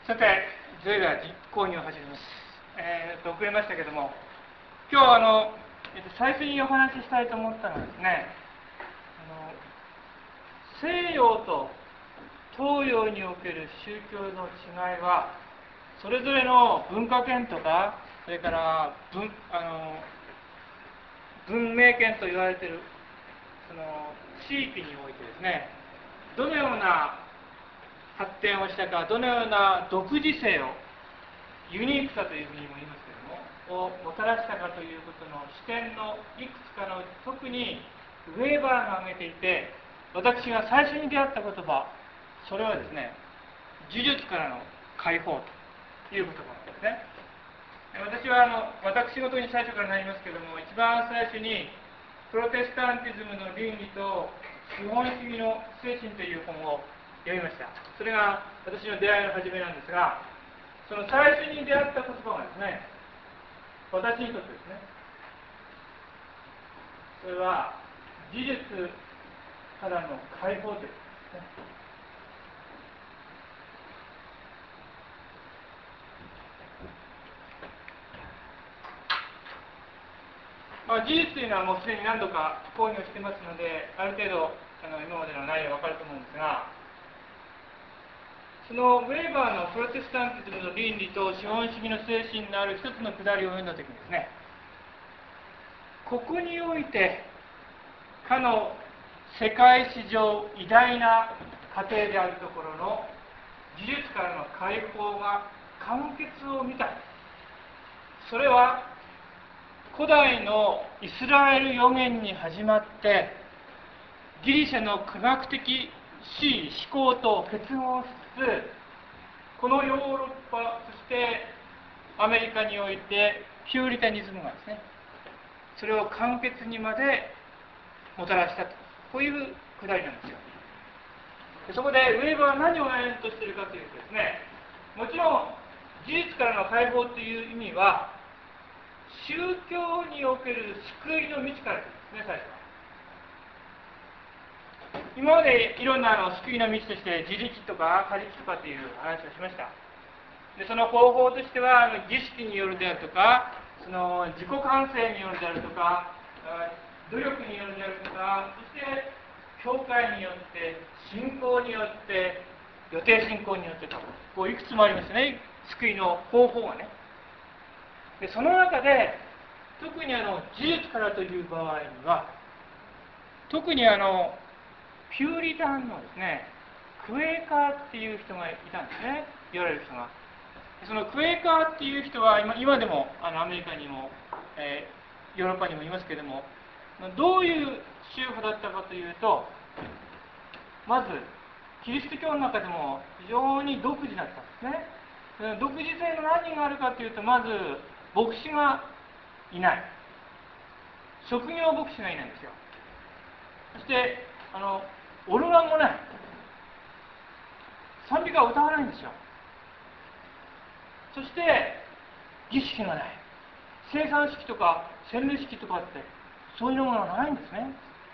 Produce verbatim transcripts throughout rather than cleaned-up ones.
さて、それでは実行にを始めます。えー、と遅れましたけども、今日はあの、えー、と最初にお話ししたいと思ったのはですね、あの西洋と東洋における宗教の違いは、それぞれの文化圏とか、それから文あの文明圏と言われているその地域においてですね、どのような発展をしたか、どのような独自性を、ユニークさというふうにも言いますけれども、をもたらしたかということの視点のいくつかの、特にウェーバーが挙げていて、私が最初に出会った言葉、それはですね、呪術からの解放という言葉なんですね。私はあの私事に最初からなりますけれども、一番最初にプロテスタンティズムの倫理と資本主義の精神という本を読みました。それが私の出会いの始めなんですが、その最初に出会った言葉がですね、私にとってですね、それは事実からの解放ということですね。まあ、事実というのはもうすでに何度か講義をしてますので、ある程度あの今までの内容が分かると思うんですが、そのウェーバーのプロテスタンティズムの倫理と資本主義の精神のある一つのくだりを読んだときにですね、ここにおいてかの世界史上偉大な過程であるところの事実からの解放が完結を見た。それは古代のイスラエル預言に始まってギリシャの科学的思考と結合しつつ、このヨーロッパ、そしてアメリカにおいてピューリタニズムがですね、それを完結にまでもたらしたと、こういうくだりなんですよ。そこでウェーバーは何を言おうとしているかというとですね、もちろん事実からの解放という意味は宗教における救いの道からですね、最初は。今までいろんなあの救いの道として自力とか他力とかという話をしました。でその方法としては儀式によるであるとか、その自己完成によるであるとか、努力によるであるとか、そして教会によって、信仰によって、予定信仰によってと、こういくつもありますね、救いの方法がね。でその中で特にあの事実からという場合には、特にあのピューリタンのですね、クエーカーっていう人がいたんですね、言われる人が。そのクエーカーっていう人は 今, 今でもあのアメリカにも、えー、ヨーロッパにもいますけれども、どういう宗派だったかというと、まずキリスト教の中でも非常に独自だったんですね。独自性の何があるかというと、まず牧師がいない、職業牧師がいないんですよ。そしてあのオルガンもない、賛美歌を歌わないんですよ。そして儀式がない、生産式とか洗礼式とかってそういうものがないんですね。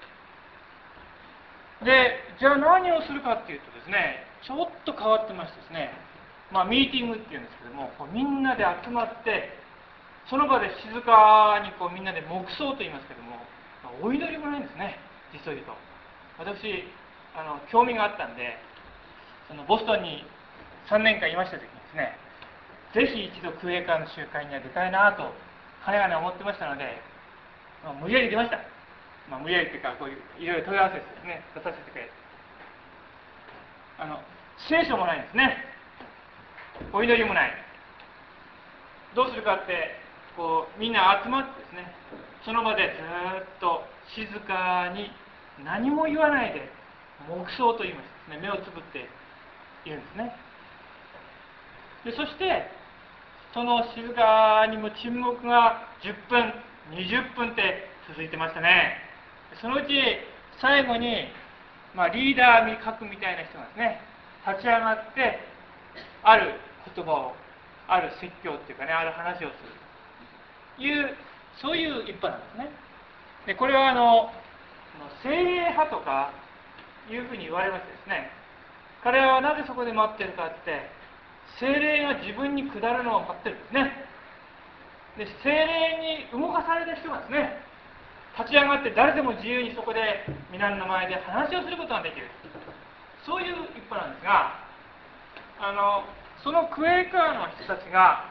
でじゃあ何をするかっていうとですね、ちょっと変わってましてですね、まあミーティングっていうんですけども、こうみんなで集まってその場で静かにこうみんなで黙想と言いますけども、まあ、お祈りもないんですね、実を言うと。私あの興味があったんで、そのボストンにさんねんかんいました時にですね、ぜひ一度クエーカーの集会には出たいなとかねがね思ってましたので、まあ、無理やり出ました。まあ、無理やりというか、こういういろいろ問い合わせですね、出させてくれ。あの聖書もないんですね、お祈りもない。どうするかって、こうみんな集まってですね、その場でずっと静かに何も言わないで黙想と言いましてですね、目をつぶっているんですね。でそしてその静かにも沈黙がじゅっぷんにじゅっぷんって続いてましたね。そのうち最後に、まあ、リーダーに書くみたいな人がですね、立ち上がってある言葉を、ある説教っていうかね、ある話をするという、そういう一派なんですね。でこれはあの精鋭派とかいうふうに言われましてですね、彼らはなぜそこで待ってるかって、 聖霊が自分に下るのを待ってるんですね。で、聖霊に動かされた人がですね、立ち上がって誰でも自由にそこで皆の前で話をすることができる。そういう一派なんですが、あのそのクエーカーの人たちが、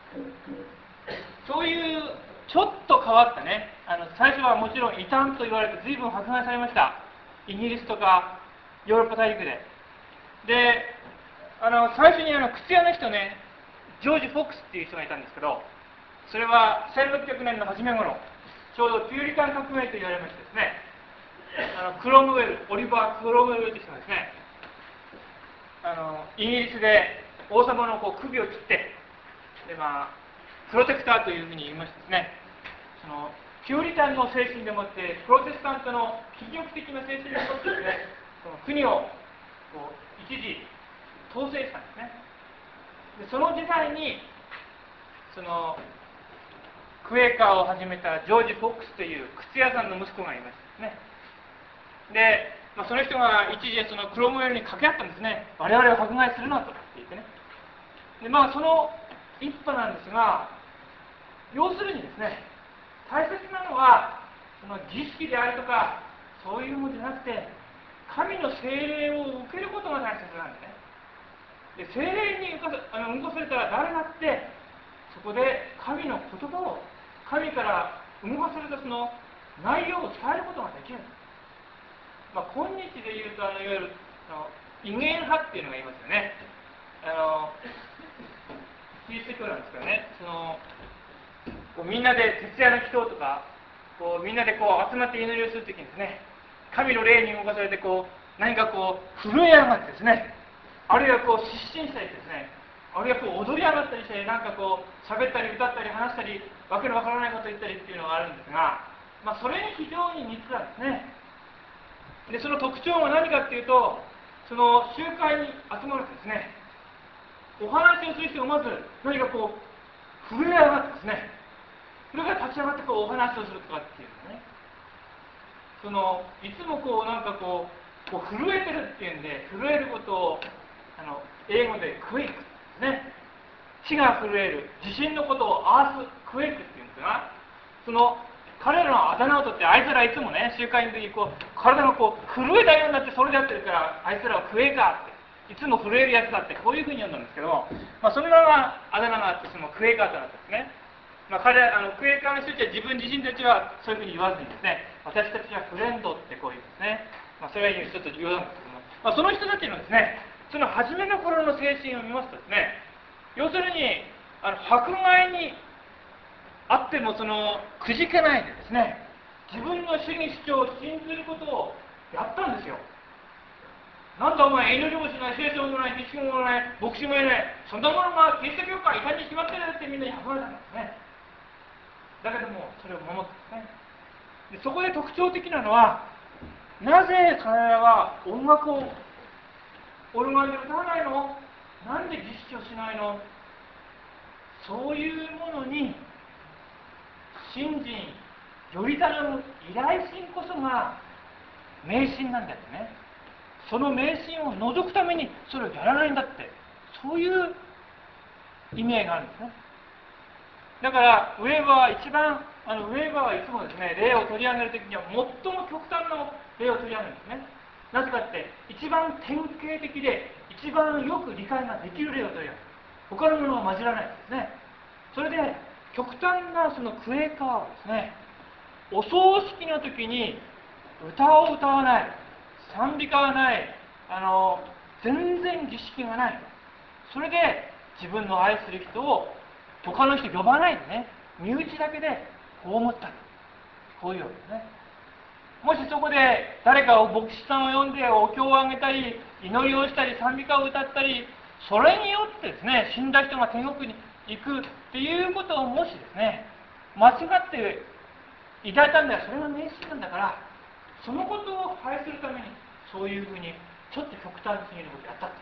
そういうちょっと変わったね、あの最初はもちろん異端と言われて随分迫害されました。イギリスとかヨーロッパ大陸で。で、あの最初にあの靴屋の人ね、ジョージ・フォックスっていう人がいたんですけど、それはせんろっぴゃくねんの初め頃、ちょうどピューリタン革命と言われましてですね、あのクロムウェル、オリバー・クロムウェルという人がですね、あのイギリスで王様のこう首を切って、で、まあ、プロテクターというふうに言いましてですね、そのピューリタンの精神でもって、プロテスタントの悲劇的な精神でもってですね、その国をこう一時統制したんですね。で、その時代にそのクエーカーを始めたジョージ・フォックスという靴屋さんの息子がいましたですね。で、まあ、その人が一時そのクロムウェルに掛け合ったんですね。我々を迫害するなと言ってね。で、まあその一派なんですが、要するにですね、大切なのはその儀式であるとかそういうものじゃなくて、神の聖霊を受けることが大切なんですね。で、聖霊に動かさ、あの動かされたら誰だってそこで神の言葉を、神から動かされたその内容を伝えることができる。まあ、今日で言うと、あのいわゆるあの異言派っていうのがいますよね。あのキリスト教なんですけどね、そのこうみんなで徹夜の祈祷とか、こうみんなでこう集まって祈りをするときにですね、神の霊に動かされてこう何かこう震え上がってですね、あるいはこう失神したりですね、あるいはこう踊り上がったりして、なんかこう喋ったり歌ったり話したり、わけのわからないことを言ったりっていうのがあるんですが、まあ、それに非常に似てたんですね。で、その特徴は何かっていうと、その集会に集まるとですね、お話をする人がまず何かこう震え上がってですね、それから立ち上がってこうお話をするとかっていうのね、そのいつもこうなんかこう、こう震えてるっていうんで、震えることをあの英語でクエイクですね、地が震える、地震のことをアースクエイクっていうんですが、その彼らのあだ名をとって、あいつらいつもね、集会の時にこう体がこう震えたようになってそれでやってるから、あいつらはクエイカーって、いつも震えるやつだって、こういうふうに呼んだんですけど、まあ、そのままあだ名があって、そのクエイカーとなったんですね。まあ、彼あのクエイカーの人たちは自分自身たちはそういうふうに言わずにですね、私たちはフレンドってこう言うんですね。まあ、それはちょっと言うんですけども、まあ、その人たちのですね、その初めの頃の精神を見ますとですね、要するにあの迫害にあってもそのくじけないでですね、自分の主義主張を信ずることをやったんですよ。なんだお前、祈りもしない、聖書もない、儀式もない、牧師もいない、そんなものがキリスト教会、異端に決まってるってみんなに迫られたんですね。だけども、それを守ってですね。で、そこで特徴的なのは、なぜ彼らは音楽をオルガンで歌わないの？なんで儀式をしないの？そういうものに信心、より頼む依頼心こそが迷信なんだってね。その迷信を除くためにそれをやらないんだって、そういう意味合いがあるんですね。だからウェーバーは一番あのウェーバーはいつもですね、例を取り上げるときには最も極端な例を取り上げるんですね。なぜかって一番典型的で一番よく理解ができる例を取り上げる。他のものが混じらないんですね。それで極端なそのクエーカーはですね、お葬式の時に歌を歌わない、賛美歌はない、あの全然儀式がない、それで自分の愛する人を他の人呼ばないでね、身内だけで葬った、こういうわけですね。もしそこで誰かを牧師さんを呼んでお経をあげたり、祈りをしたり、賛美歌を歌ったり、それによってですね、死んだ人が天国に行くっていうことをもしですね、間違って抱いたんだよ、それが迷信なんだから、そのことを排するために、そういうふうにちょっと極端すぎることをやったん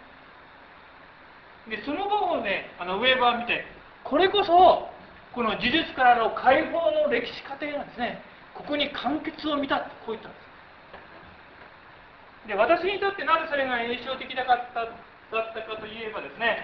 ですね。で、その後をね、あのウェーバーを見て、これこそ、この呪術からの解放の歴史過程なんですね。ここに完結を見たってこう言ったんです。で、私にとってなぜそれが印象的だっただったかといえばですね、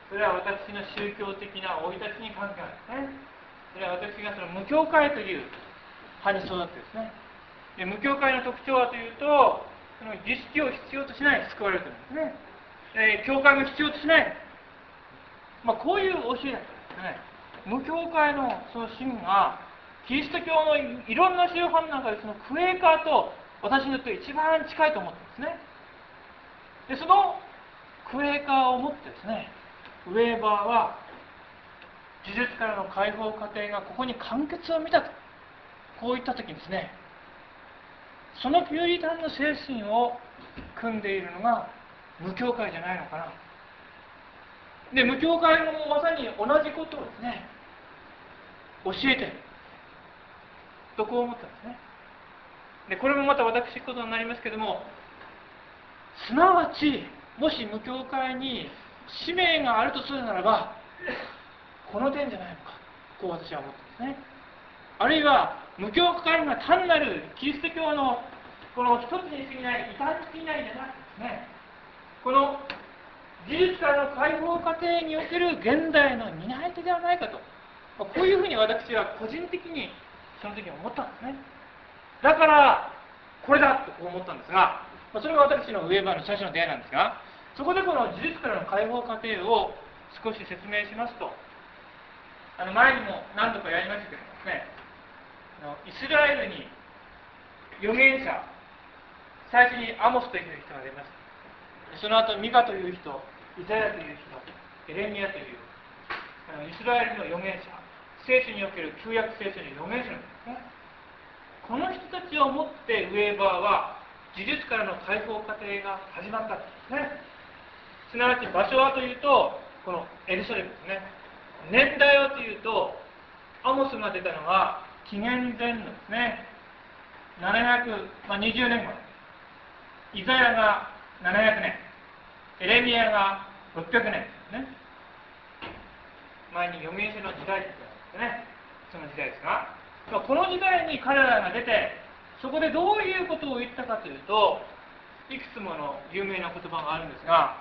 それは私の宗教的な生い立ちに関係あるんですね。それは私がその無教会という派に育ってですね、で無教会の特徴はというと、その儀式を必要としない救われるというんですね。えー、教会も必要としない、まあ、こういう教えだったんですね。無教会のその信がキリスト教のいろんな宗派の中でそのクエーカーと私にとって一番近いと思ってるんですね。でそのクエーカーをもってですね、ウェーバーは呪術からの解放過程がここに完結を見たと、こう言った時にですね、そのピューリタンの精神を組んでいるのが無教会じゃないのかな。で無教会もまさに同じことをですね教えてるとこう思ったんですね。でこれもまた私ことになりますけども、すなわちもし無教会に使命があるとするならばこの点じゃないのか、こう私は思ったんですね。あるいは無教会が単なるキリスト教のこの一つに過ぎない異端に過ぎないんじゃなくてですね、この事実からの解放過程における現代の担い手ではないかと、こういうふうに私は個人的にその時思ったんですね。だからこれだとこう思ったんですが、それが私のウェーバーの最初の出会いなんですが、そこでこの事実からの解放過程を少し説明しますと、あの前にも何度かやりましたけどもですね、イスラエルに預言者、最初にアモスという人が出ます。その後ミカという人、イザヤという人、エレミヤというイスラエルの預言者、聖書における旧約聖書の預言者なんですね。この人たちをもってウェーバーは事実からの解放過程が始まったんですね。すなわち場所はというとこのエルサレムですね。年代はというとアモスが出たのは紀元前のですねななひゃくにじゅうねんご、イザヤがななひゃくねん、エレミヤがろっぴゃくねんですね。前に預言者の時代というのがあるんですね。その時代ですが、この時代に彼らが出て、そこでどういうことを言ったかというと、いくつもの有名な言葉があるんですが、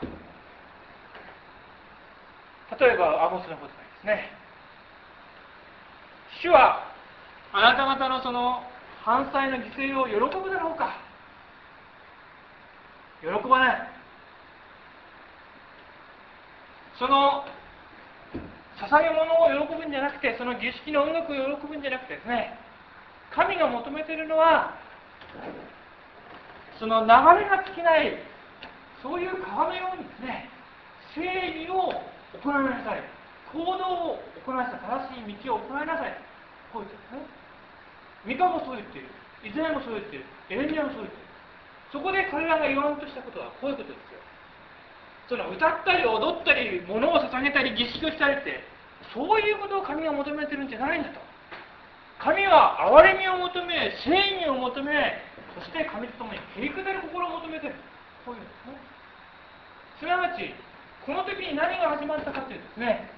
例えばアモスの言葉ですね。主はあなた方のその犯罪の犠牲を喜ぶだろうか。喜ばない。その捧げ物を喜ぶんじゃなくて、その儀式の音楽を喜ぶんじゃなくてですね、神が求めているのはその流れが尽きない、そういう川のようにですね、正義を行いなさい、行動を行いなさい、正しい道を行いなさい、こう言ってですね。ミカもそう言っている、イザヤもそう言っている、エレミヤもそう言っている。そこで彼らが言わんとしたことはこういうことですよ。その歌ったり踊ったり物を捧げたり儀式をしたりって、そういうことを神が求めてるんじゃないんだと。神は憐れみを求め、正義を求め、そして神と共にへりくだる心を求めている。こういうんですね。すなわちこの時に何が始まったかというとですね、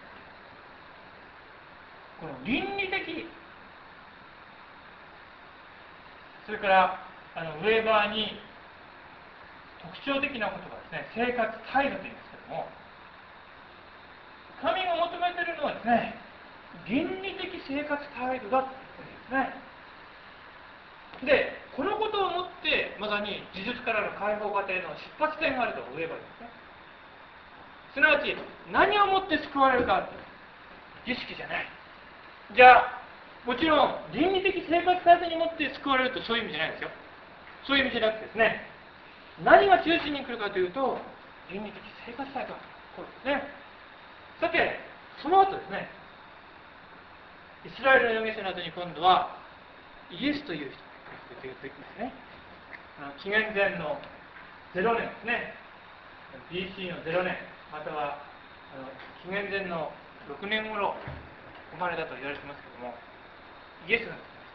この倫理的、それからあのウェーバーに特徴的なことがですね、生活態度というんですけども、神が求めているのはですね、倫理的生活態度だということですね。で、このことをもってまさに事実からの解放過程の出発点があると言えばいいですね。すなわち何をもって救われるか、儀式じゃない。じゃあもちろん倫理的生活態度にもって救われるとそういう意味じゃないですよ。そういう意味じゃなくてですね、何が中心に来るかというと倫理的生活態度、こうですね。さてその後ですね、イスラエルの預言者の後に今度はイエスという人が出てきますね。紀元前のゼロねんですね。ビーシー のゼロねん、またはあの紀元前のろくねん頃生まれたと言われていますけれども、イエスが出てきました。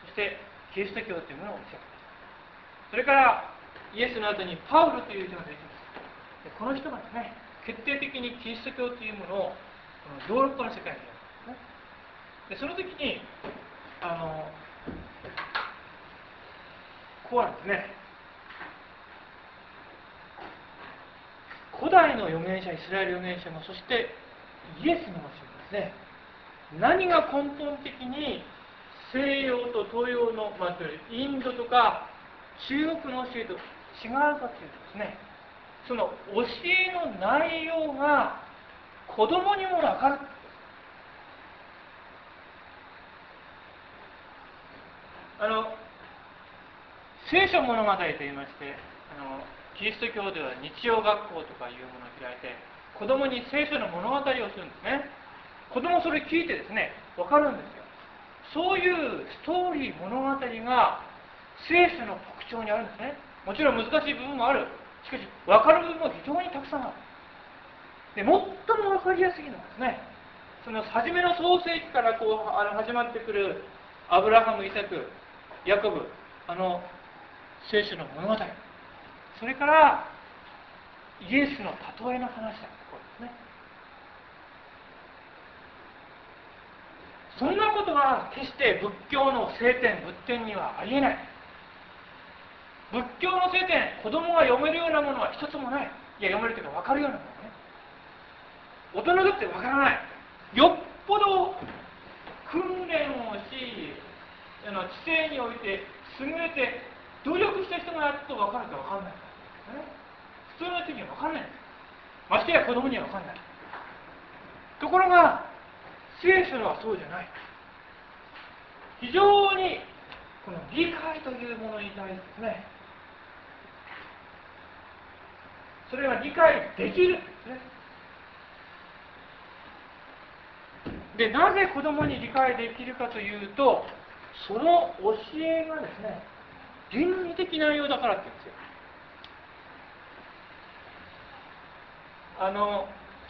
そしてキリスト教というものを打ち立てました。それからイエスの後にパウロという人が出てきました。でこの人がですね、決定的にキリスト教というものをこのヨーロッパの世界に広めたんですね。でその時にあのこうなんですね。 古代の預言者、イスラエル預言者も、そしてイエスの教えですね、何が根本的に西洋と東洋の、まあ、インドとか中国の教えと違うかというとですね、その教えの内容が子供にも分かる。あの聖書物語といいまして、あのキリスト教では日曜学校とかいうものを開いて、子供に聖書の物語をするんですね。子供それ聞いてですね、分かるんですよ。そういうストーリー、物語が聖書の特徴にあるんですね。もちろん難しい部分もある。しかし、分かる部分も非常にたくさんある。で、最も分かりやすいのはですね、その初めの創世記からこうあの始まってくるアブラハム、イサク、ヤコブ、あの聖書の物語、それからイエスの例えの話だところですね。そんなことは決して仏教の聖典、仏典にはありえない。仏教の聖典、子供が読めるようなものは一つもない。いや、読めるというか分かるようなものね。大人だって分からない。よっぽど訓練をし、あの知性において優れて努力した人がやっと分かるか分からないか、ね。普通の人には分からない。ましてや子供には分からない。ところが聖書はそうじゃない。非常にこの理解というものに対してですね、それが理解できるんですね。で、なぜ子供に理解できるかというと、その教えがですね、倫理的内容だからって言うんですよ。あの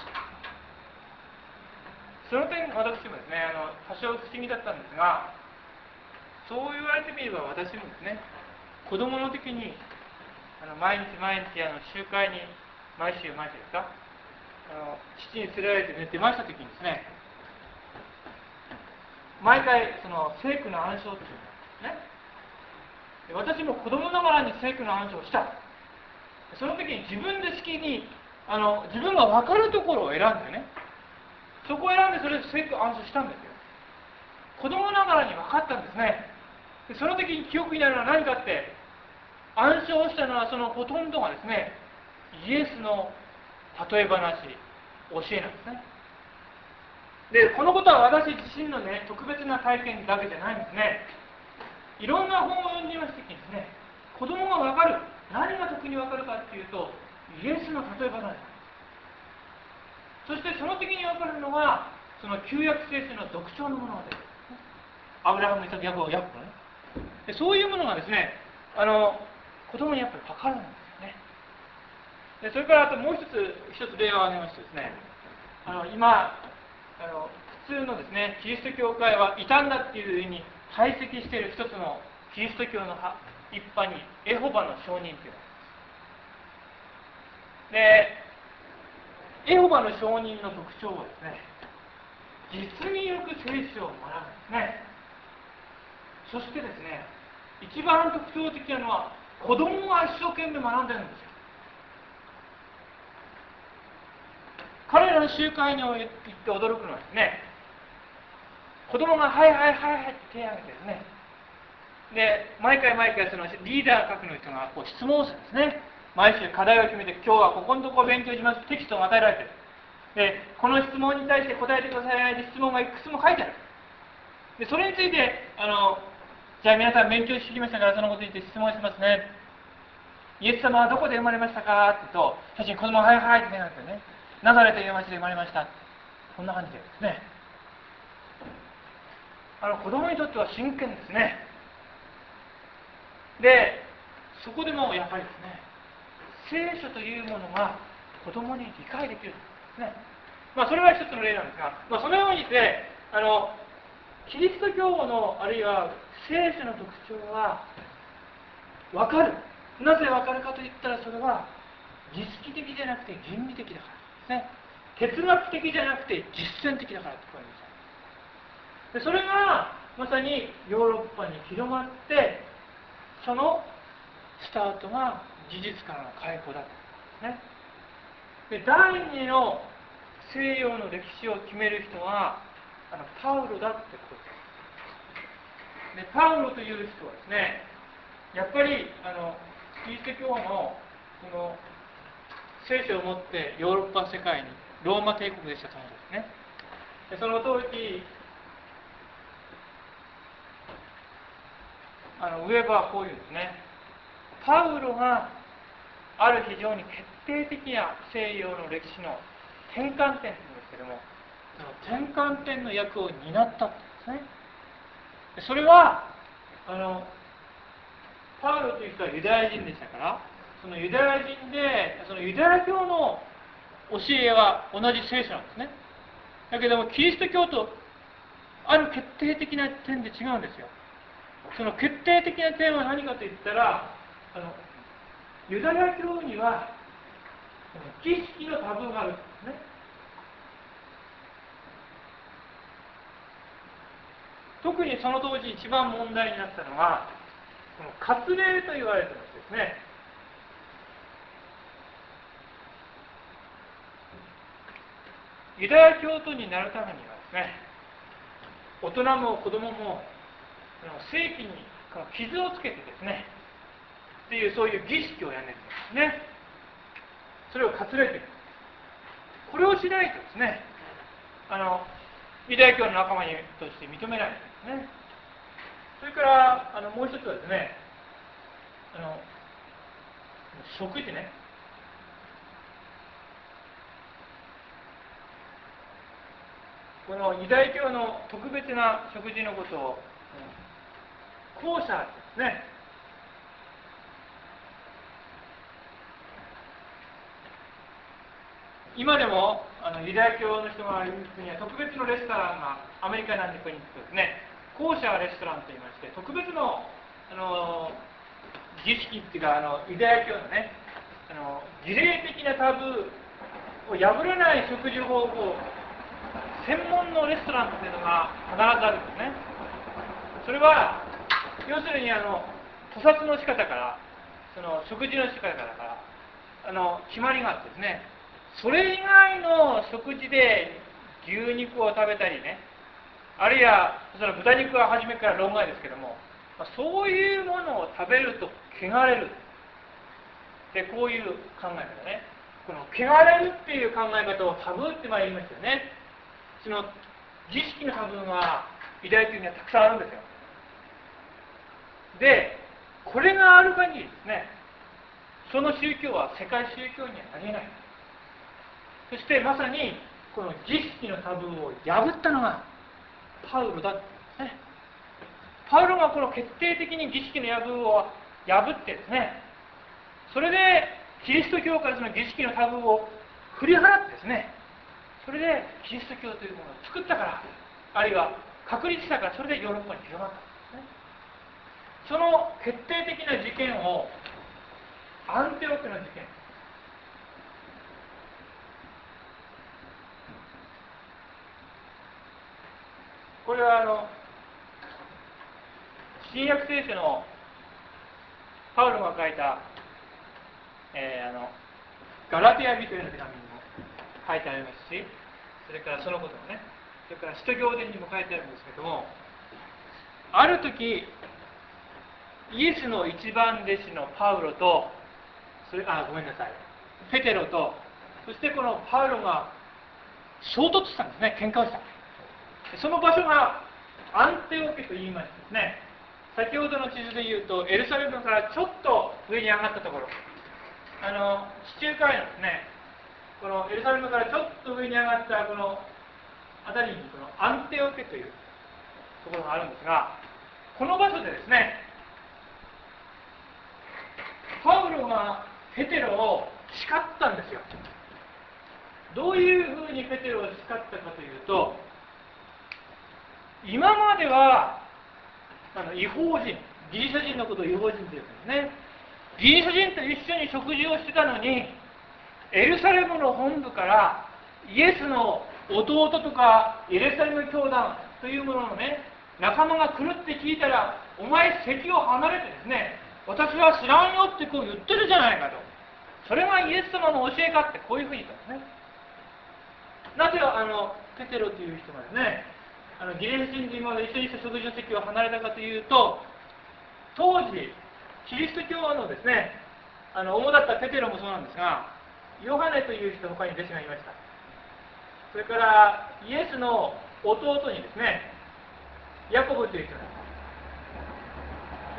その点、私もですね、あの多少不思議だったんですが、そう言われてみれば私もですね、子供の時にあの毎日毎日あの集会に毎週毎週ですか、あの父に連れられて、ね、出ました時にですね、毎回その聖句の暗唱っていうのね、私も子供ながらに聖句の暗唱をした。その時に自分で好きにあの自分が分かるところを選んでね、そこを選んでそれで聖句暗唱したんですよ。子供ながらに分かったんですね。でその時に記憶になるのは何かって、暗唱したのはそのほとんどがですね、イエスの例え話、教えなんですね。で、このことは私自身のね、特別な体験だけじゃないんですね。いろんな本を読んでいました時にですね、子供が分かる、何が特に分かるかっていうと、イエスの例え話。そしてその時に分かるのが、その旧約聖書の読書の物語です。アブラハム、イサク、ヤコブ、ヤコブね。でそういうものがですね、あの子供にやっぱり分かるんですよね。でそれからあともう一つ、一つ例を挙げましてですね、あの今あの、普通のですね、キリスト教会は異端だっていうふうに排斥している一つのキリスト教の一派に、エホバの証人っていうのがあります。で、エホバの証人の特徴はですね、実によく聖書を学ぶんですね。そしてですね、一番特徴的なのは、子供が一生懸命学んでるんですよ。彼らの集会に行って驚くのはですね、子供がはいはいはいはいって手を挙げてですね、で、毎回毎回そのリーダー格の人がこう質問をするんですね。毎週課題を決めて、今日はここのところ勉強します。テキストが与えられている。で、この質問に対して答えてくださいって質問がいくつも書いてある。で、それについて、あの、じゃあ皆さん勉強してきましたから、そのことについて質問しますね。イエス様はどこで生まれましたかって言うと、最初に子供がはいはいって言うんですよね。ナザレという町で生まれました。こんな感じでですね。あの子供にとっては真剣ですね。で、そこでもやっぱりですね、聖書というものが子供に理解できるんですね。まあそれは一つの例なんですが、まあ、そのようにですね、あのキリスト教のあるいは聖書の特徴は分かる。なぜ分かるかといったら、それは実識的じゃなくて倫理的だからですね。哲学的じゃなくて実践的だからってこう言いました。でそれがまさにヨーロッパに広まって、そのスタートが事実からの解放だったんですね。 で、第二の西洋の歴史を決める人はあのパウロだってことです。で、パウロという人はですね、やっぱりあのキリスト教のこの聖書を持ってヨーロッパ世界にローマ帝国でしたからですね。で、その当時あのウェーバーはこういうんですね。パウロがある非常に決定的な西洋の歴史の転換点というんですけども、その転換点の役を担ったんですね。でそれはあのパウロという人はユダヤ人でしたから、そのユダヤ人でそのユダヤ教の教えは同じ聖書なんですね。だけどもキリスト教とある決定的な点で違うんですよ。その決定的な点は何かといったら、あのユダヤ教には儀式のタブーがあるんですね。特にその当時一番問題になったのは、この割礼と言われてますですね。ユダヤ教徒になるためにはですね、大人も子供も正規に傷をつけてですね、っていうそういう儀式をやめるんですね。それを割礼という。これをしないとですね、あのユダヤ教の仲間として認めないんですね。それからあのもう一つはですね、あの食事ね。このユダヤ教の特別な食事のことをコーシャーですね。今でもあのユダヤ教の人がいる国は特別のレストランがアメリカなんて国に行くとですね、コーシャーレストランといいまして、特別のあの儀式っていうかあのユダヤ教のね、あの儀礼的なタブーを破らない食事方法専門のレストランっていうのが必ずあるんですね。それは要するにあの屠殺の仕方からその食事の仕方からあの決まりがあってですね、それ以外の食事で牛肉を食べたりね、あるいはその豚肉は初めから論外ですけども、そういうものを食べると汚れるで、こういう考え方ね。この汚れるっていう考え方をタブーってまあ言いますよね。その儀式のタブーがユダヤ教にはたくさんあるんですよ。で、これがある限りですね、その宗教は世界宗教にはなり得ない。そしてまさにこの儀式のタブーを破ったのがパウロだったんですね。パウロがこの決定的に儀式のタブーを破ってですね、それでキリスト教からその儀式のタブーを振り払ってですね、それでキリスト教というものを作ったから、あるいは確立したから、それでヨーロッパに広まったんですね。その決定的な事件をアンテオクの事件、これはあの新約聖書のパウロが書いた、えー、あのガラテヤ人への手紙にも書いてありますし、それからそのこともね、それから使徒行伝にも書いてあるんですけども、ある時イエスの一番弟子のパウロと、それあごめんなさい、ペテロと、そしてこのパウロが衝突したんですね、喧嘩をした。その場所がアンテオケと言いましてですね、先ほどの地図で言うとエルサレムからちょっと上に上がったところ、あの地中海のですね、このエルサレムからちょっと上に上がったこの辺りにこのアンテオケというところがあるんですが、この場所でですね、パウロがペテロを叱ったんですよ。どういうふうにペテロを叱ったかというと、今まではあの違法人、ギリシャ人のことを違法人って言うんですね。ギリシャ人と一緒に食事をしてたのに、エルサレムの本部からイエスの弟とかエルサレム教団というもののね、仲間が来るって聞いたら、お前席を離れてですね、私は知らんよってこう言ってるじゃないかと。 それがイエス様の教えかってこういうふうに言ったんですね。なぜあのペテロという人がですね、あのギリシャ人まで一緒にして食事の席を離れたかというと、当時キリスト教のですね、あの主だったペテロもそうなんですが、ヨハネという人他に弟子がいました。それからイエスの弟にですね、ヤコブという人がいます。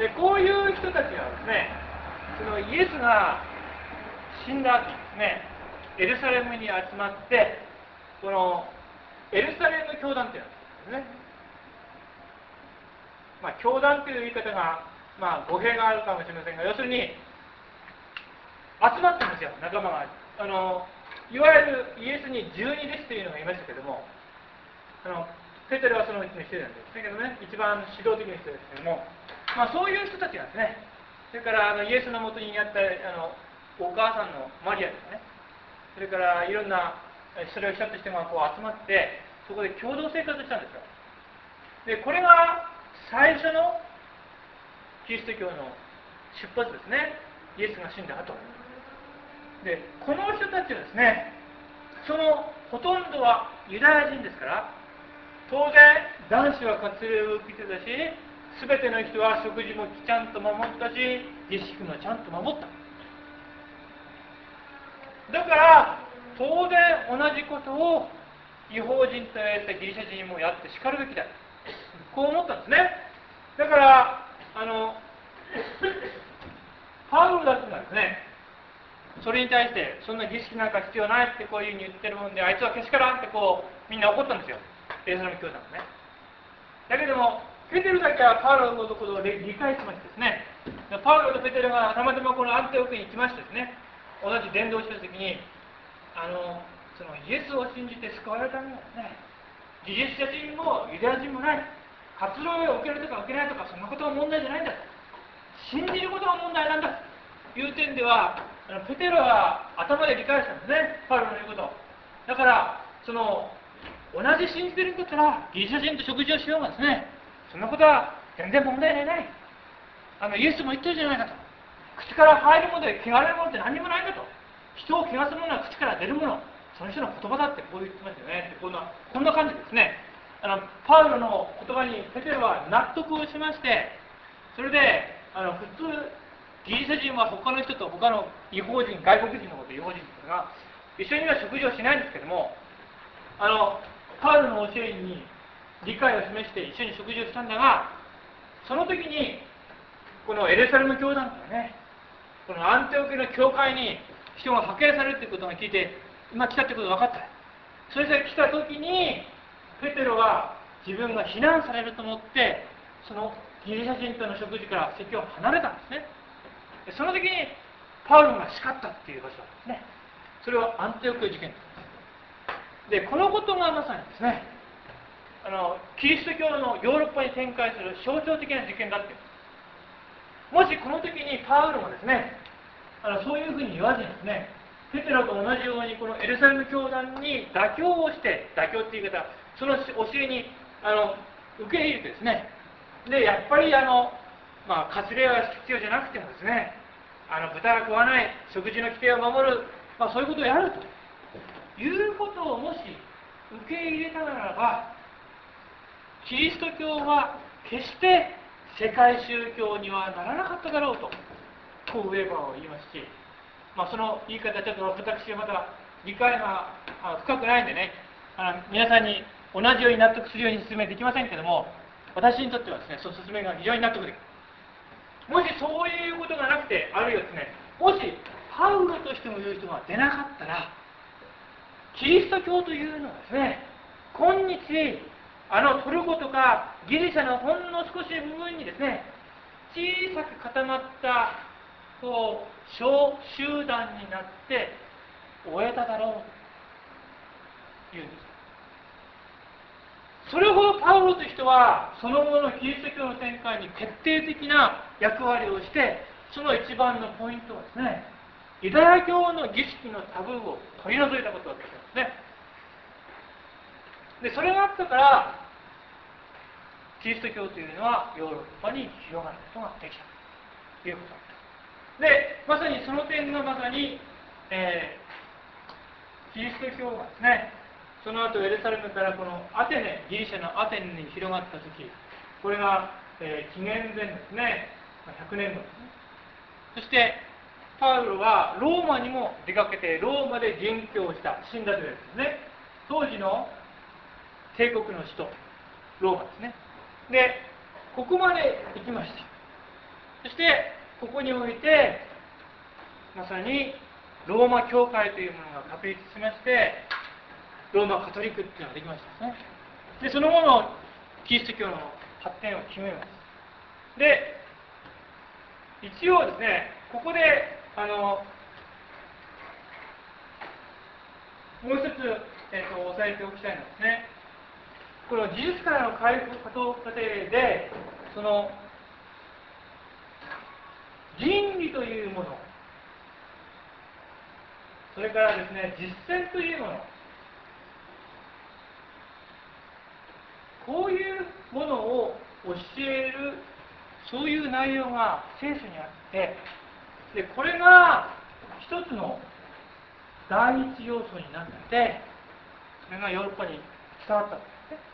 でこういう人たちはですね、そのイエスが死んだ後にですね、エルサレムに集まって、このエルサレム教団というのですね、まあ、教団という言い方が、まあ、語弊があるかもしれませんが、要するに集まってるんですよ、仲間が。あのいわゆるイエスに十二弟子というのがいましたけども、あのペテロはそのうちの一人なんですけどね、一番指導的な人ですけども、まあ、そういう人たちがですね、それからあのイエスのもとにあったあのお母さんのマリアですね、それからいろんなそれをしたとしてもこう集まって、そこで共同生活したんですよ。でこれが最初のキリスト教の出発ですね、イエスが死んだ後で、この人たちはですね、そのほとんどはユダヤ人ですから、当然男子は割礼を受けてたし、全ての人は食事もちゃんと守ったし、儀式もちゃんと守った。だから当然同じことを違法人と言われたギリシャ人もやってしかるべきだ、こう思ったんですね。だからあのパウロだってのはですね、それに対してそんな儀式なんか必要ないってこういうふうに言ってるもんで、あいつはけしからんってこうみんな怒ったんですよ、エルサレム教団がね。だけどもペテロだけはパウロのことを理解しましてですね、パウロとペテロがたまたまこのアンテオクに行きましてですね、同じ伝道した時に、あのそのイエスを信じて救われるためにはですね、ギリシャ人もユダヤ人もない、割礼を受けるとか受けないとかそんなことが問題じゃないんだ、信じることが問題なんだという点では、あのペテロは頭で理解したんですね、パウロの言うこと。だからその同じ信じてるんだったらギリシャ人と食事をしようがですね、そんなことは全然問題ない。あのイエスも言ってるじゃないかと、口から入るもので汚れるものって何にもないんだと、人を汚すものは口から出るもの、その人の言葉だってこう言ってますよねって、こんなこんな感じですね。あのパウロの言葉にペテロは納得をしまして、それであの普通ギリシャ人は他の人と他の違法人、外国人のことを違法人ですが一緒には食事をしないんですけども、あのパウロの教えに理解を示して一緒に食事をしたんだが、その時にこのエルサレム教団からね、このアンテオケの教会に人が派遣されるということが聞いて、今来たってことが分かった。それで来た時にペテロは自分が非難されると思って、そのギリシャ人との食事から席を離れたんですね。でその時にパウロが叱ったっていう場所なんですね。それはアンテオケ事件です。でこのことがまさにですね、あのキリスト教のヨーロッパに展開する象徴的な事件だっていう。もしこの時にパウロがですね、あのそういうふうに言わずにですね、ペテロと同じようにこのエルサレム教団に妥協をして、妥協っていう言い方、その教えにあの受け入れてですね、でやっぱりあの、まあ、割礼は必要じゃなくてもですね、あの豚は食わない、食事の規定を守る、まあ、そういうことをやるということをもし受け入れたならば、キリスト教は決して世界宗教にはならなかっただろうと、こうウェーバーは言いますし、まあ、その言い方、ちょっと私はまだ理解が深くないんでね、あの皆さんに同じように納得するように説明できませんけども、私にとってはですね、その説明が非常に納得できる。もしそういうことがなくて、あるいはですね、もしパウロとしても言う人が出なかったら、キリスト教というのはですね、今日、あのトルコとかギリシャのほんの少し部分にですね、小さく固まったこう小集団になって終えただろうというんです。それほどパウロという人はその後のキリスト教の展開に決定的な役割をして、その一番のポイントはですね、ユダヤ教の儀式のタブーを取り除いたことだったんですね。でそれがあったからキリスト教というのはヨーロッパに広がることができたということだった。でまさにその点がまさにえー、キリスト教がですね、その後エルサレムからこのアテネ、ギリシャのアテネに広がった時、これが、えー、紀元前ですね、ひゃくねんごですね。そしてパウロはローマにも出かけて、ローマで殉教した、死んだというやつですね。当時の帝国の首都、ローマですね。で、ここまで行きました。そして、ここにおいて、まさにローマ教会というものが確立しまして、ローマカトリックっていうのができましたね。で、その後のキリスト教の発展を決めます。で、一応ですね、ここで、あの、もう一つ、えーと、押さえておきたいのはですね、この事実からの回復過程で、その、倫理というもの、それからですね、実践というもの、こういうものを教える、そういう内容が聖書にあって、で、これが一つの第一要素になって、それがヨーロッパに伝わったんですね。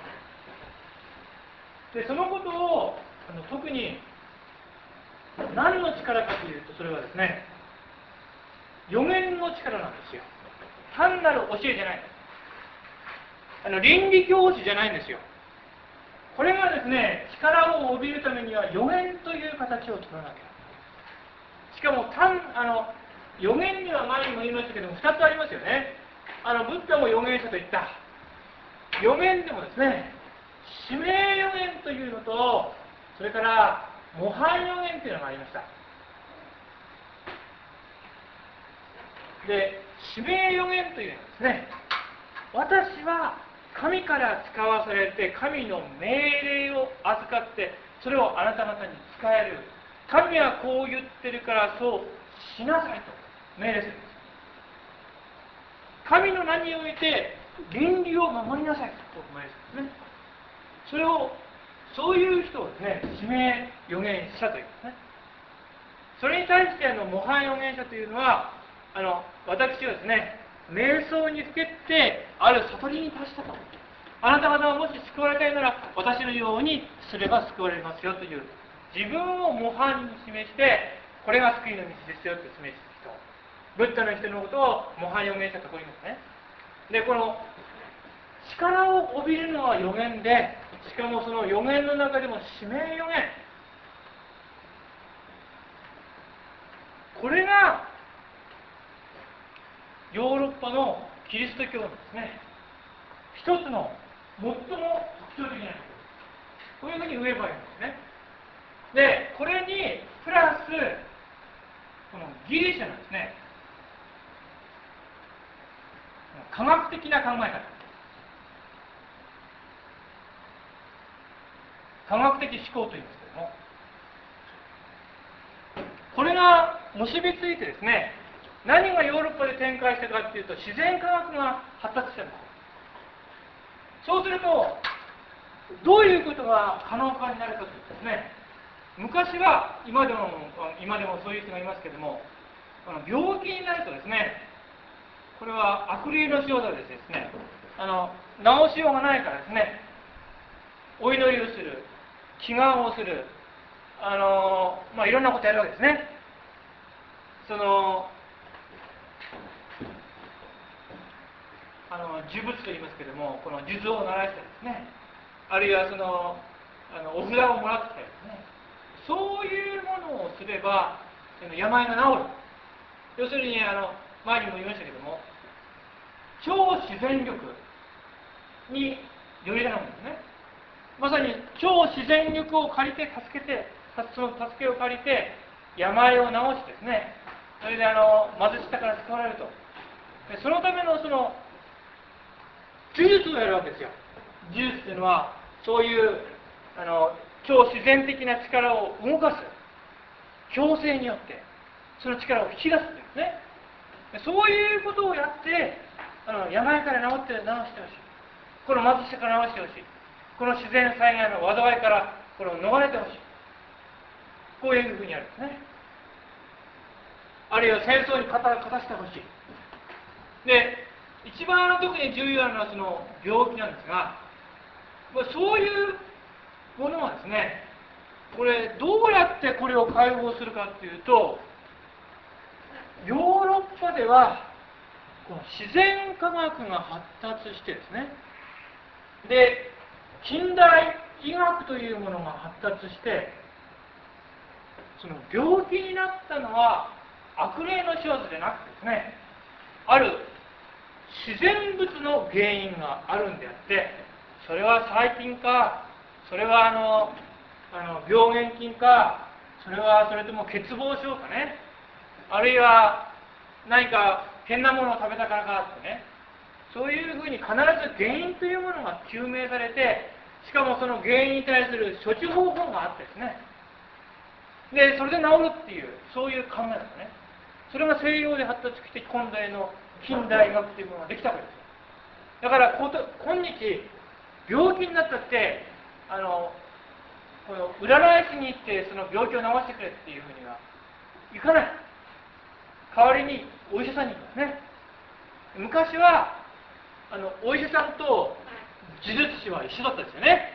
で、そのことをあの特に何の力かというと、それはですね、予言の力なんですよ。単なる教えじゃない。あの倫理教師じゃないんですよ。これがですね、力を帯びるためには予言という形を取らなきゃ。しかも単あの予言には前にも言いましたけども、ふたつありますよね。あのブッダも預言者と言った。予言でもですね、指名予言というのと、それから模範予言というのがありました。で、指名予言というのはですね、私は神から使わされて、神の命令を預かって、それをあなた方に使える。神はこう言ってるからそうしなさいと命令するんです。神の名において倫理を守りなさいと命令するんですね。それを、そういう人をですね、指名預言者というんですね。それに対してあの模範預言者というのは、あの私はですね、瞑想にふけってある悟りに達したと。あなた方がもし救われたいなら、私のようにすれば救われますよという、自分を模範に示して、これが救いの道ですよと示す人。ブッダの人のことを模範預言者とこう言いますね。で、この力を帯びるのは預言で、しかもその預言の中でも指名預言。これがヨーロッパのキリスト教のですね、一つの最も特徴的なこと。こういうふうに言えばいいんですね。で、これにプラス、このギリシャのですね、科学的な考え方。科学的思考というんですけども、これが結びついてですね、何がヨーロッパで展開したかというと、自然科学が発達したんです。そうすると、どういうことが可能かになるかというとですね、昔は、今でも、今でもそういう人がいますけれども、病気になるとですね、これは悪霊の仕業でですね、あの治しようがないからですね、お祈りをする、祈願をする、あのまあ、いろんなことやるわけですね。そのあの呪物と言いますけれども、この数珠を鳴らしたりですね、あるいはそのあのお札をもらってきたりですね、そういうものをすれば病が治る。要するにあの前にも言いましたけども、超自然力により頼むんですね。まさに超自然力を借りて助けて、その助けを借りて病を治してですね、それであの貧しさから救われると。でそのためのその呪術をやるわけですよ。呪術というのはそういうあの超自然的な力を動かす強制によってその力を引き出すというんですね。でそういうことをやってあの病から治って治してほしい。この貧しさから治してほしい。この自然災害の災いからこれを逃れてほしい。こういうふうにやるんですね。 あるいは戦争に勝た勝たせてほしい。で、一番特に重要なのはその病気なんですが、そういうものはですね、これどうやってこれを解放するかっていうと、ヨーロッパではこの自然科学が発達してですね、で近代医学というものが発達して、その病気になったのは悪霊の仕業でなくてですね、ある自然物の原因があるんであって、それは細菌か、それはあのあの病原菌か、それはそれとも欠乏症かね、あるいは何か変なものを食べたからかってね、そういうふうに必ず原因というものが究明されて、しかもその原因に対する処置方法があってですね、でそれで治るっていう、そういう考えですね。それが西洋で発達して今代の近代医学というものができたわけですよ。だからこと今日病気になったってあのこの占い師に行ってその病気を治してくれっていうふうにはいかない。代わりにお医者さんに行きますね。昔はあのお医者さんと呪術師は一緒だったですよね。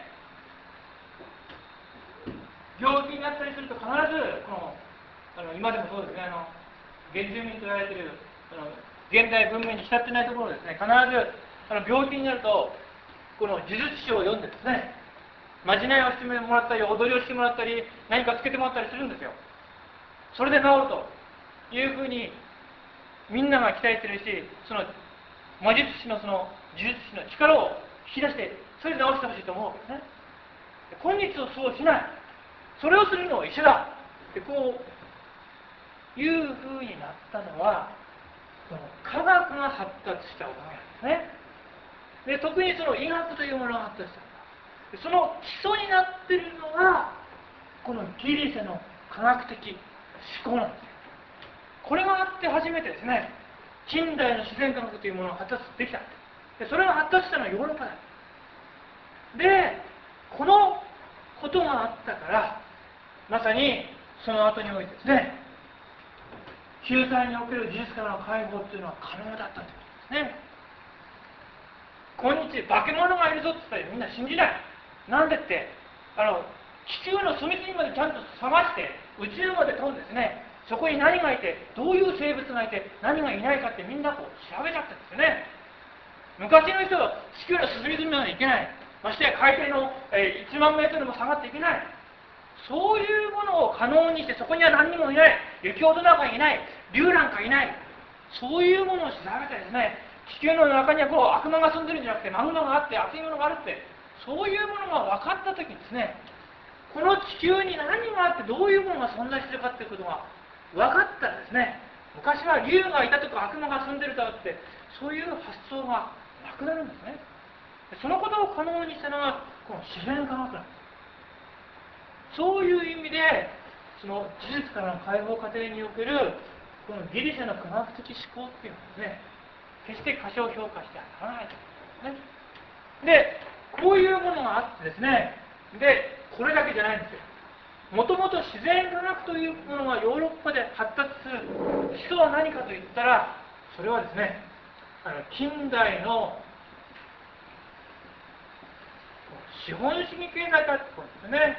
病気になったりすると必ずこのあの今でもそうですね、あの原住民と言われているあの現代文明に浸ってないところですね、必ずあの病気になるとこの呪術師を読んでですね、まじないをしてもらったり踊りをしてもらったり何かつけてもらったりするんですよ。それで治るというふうにみんなが期待してるし、その魔術師のその呪術師の力を引き出してそれで治してほしいと思うわけですね。今日はそうしない。それをするのは医者だってこういうふうになったのは、その科学が発達したおかげなんですね。で特にその医学というものが発達した。その基礎になっているのがこのギリシャの科学的思考なんですよ。これがあって初めてですね、近代の自然科学というものが発達できた。でそれが発達したのはヨーロッパだ。でこのことがあったから、まさにその後においてですね、救済における事実からの解放というのは可能だったということですね。今日化け物がいるぞって言ったらみんな信じない。なんでってあの地球の隅々までちゃんと探して宇宙まで飛んでですね、そこに何がいてどういう生物がいて何がいないかってみんなこう調べちゃったんですよね。昔の人は地球の隅々まで行けない、ましてや海底の、えー、いちまんメートルも下がっていけない、そういうものを可能にして、そこには何にもいない、雪男なんかいない、竜なんかいない、そういうものを調べてですね、地球の中にはこう悪魔が住んでるんじゃなくてマグマがあって熱いものがあるって、そういうものが分かったときにですね、この地球に何があってどういうものが存在しているかということが分かったらですね、昔は竜がいたとか悪魔が住んでるとかって、そういう発想がなくなるんですね。そのことを可能にしたのがこの自然科学なんです。そういう意味でその事実からの解放過程におけるこのギリシャの科学的思考っていうのはですね、決して過小評価してはならないということですね。でこういうものがあってですね、でこれだけじゃないんですよ。もともと自然科学というものがヨーロッパで発達する基礎は何かといったら、それはですね、あの近代の資本主義経済だってことですね。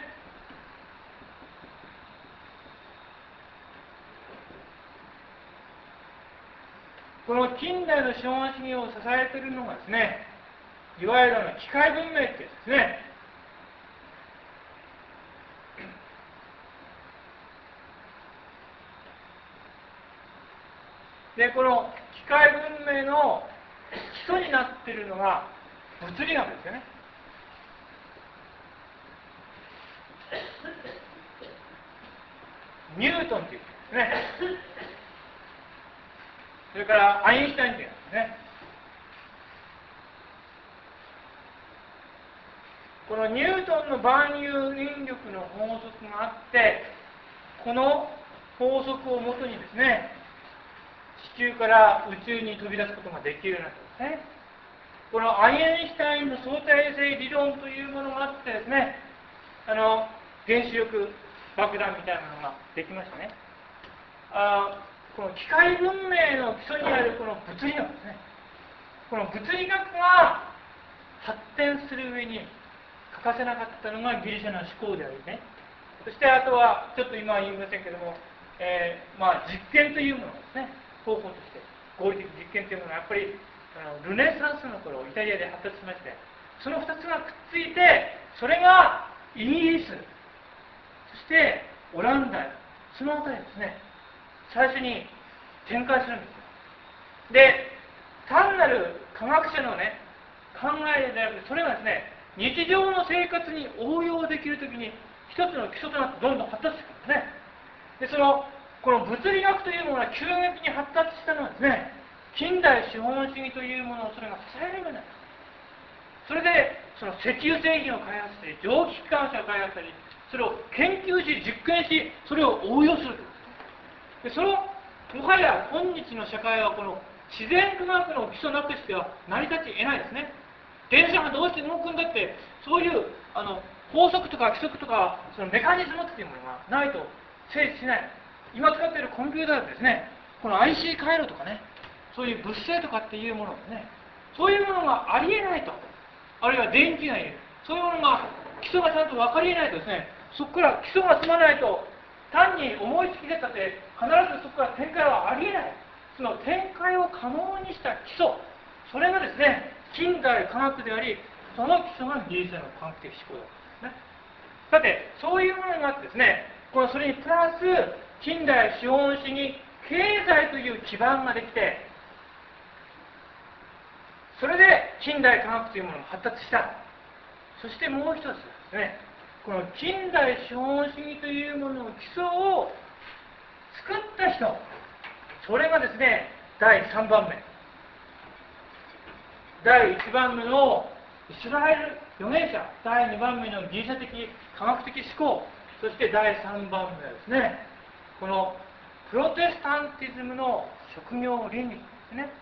この近代の資本主義を支えているのがですね、いわゆる機械文明ってやつですね。でこの機械文明の基礎になっているのが物理学ですよね。ニュートンという人ですね。それからアインシュタインという人ですね。このニュートンの万有引力の法則があって、この法則をもとにですね、地球から宇宙に飛び出すことができるようになったんですね。このアインシュタインの相対性理論というものがあってですね、あの原子力爆弾みたいなものができましたね。あこの機械文明の基礎にあるこの物理学ですね。この物理学が発展する上に欠かせなかったのがギリシャの思考でありね。そしてあとは、ちょっと今は言いませんけども、えー、まあ実験というものですね、方法として、合理的実験というものはやっぱりあのルネサンスの頃、イタリアで発達しまして、そのふたつがくっついて、それがイギリス、そしてオランダ、そのあたりですね、最初に展開するんですよ。で、単なる科学者のね、考えである、それがですね、日常の生活に応用できるときに、一つの基礎となってどんどん発達していくんですね。で、その、この物理学というものが急激に発達したのはですね、近代資本主義というものをそれが支えるようになった。それで、その石油製品を開発したり、蒸気機関車を開発したり、それを研究し、実験し、それを応用するということです。で、その、もはや今日の社会はこの自然科学の基礎なくしては成り立ち得ないですね。電車がどうして動くんだって、そういうあの法則とか規則とか、そのメカニズムっていうものがないと成立しない。今使っているコンピューターですね、この アイシー 回路とかね、そういう物性とかっていうものですね、そういうものがありえないと、あるいは電気がいる、そういうものが基礎がちゃんと分かりえないとですね、そこから基礎が済まないと、単に思いつきでたって必ずそこから展開はありえない。その展開を可能にした基礎、それがですね、近代科学であり、その基礎がギリシャの科学的思考だったんですね。さて、そういうものがあってですね、このそれにプラス、近代資本主義経済という基盤ができて、それで近代科学というものが発達した。そしてもう一つですね、この近代資本主義というものの基礎を作った人、それがですね、だいさんばんめ。だいいちばんめのイスラエル預言者、だいにばんめのギリシャ的科学的思考、そしてだいさんばんめはですね、このプロテスタンティズムの職業倫理ですね。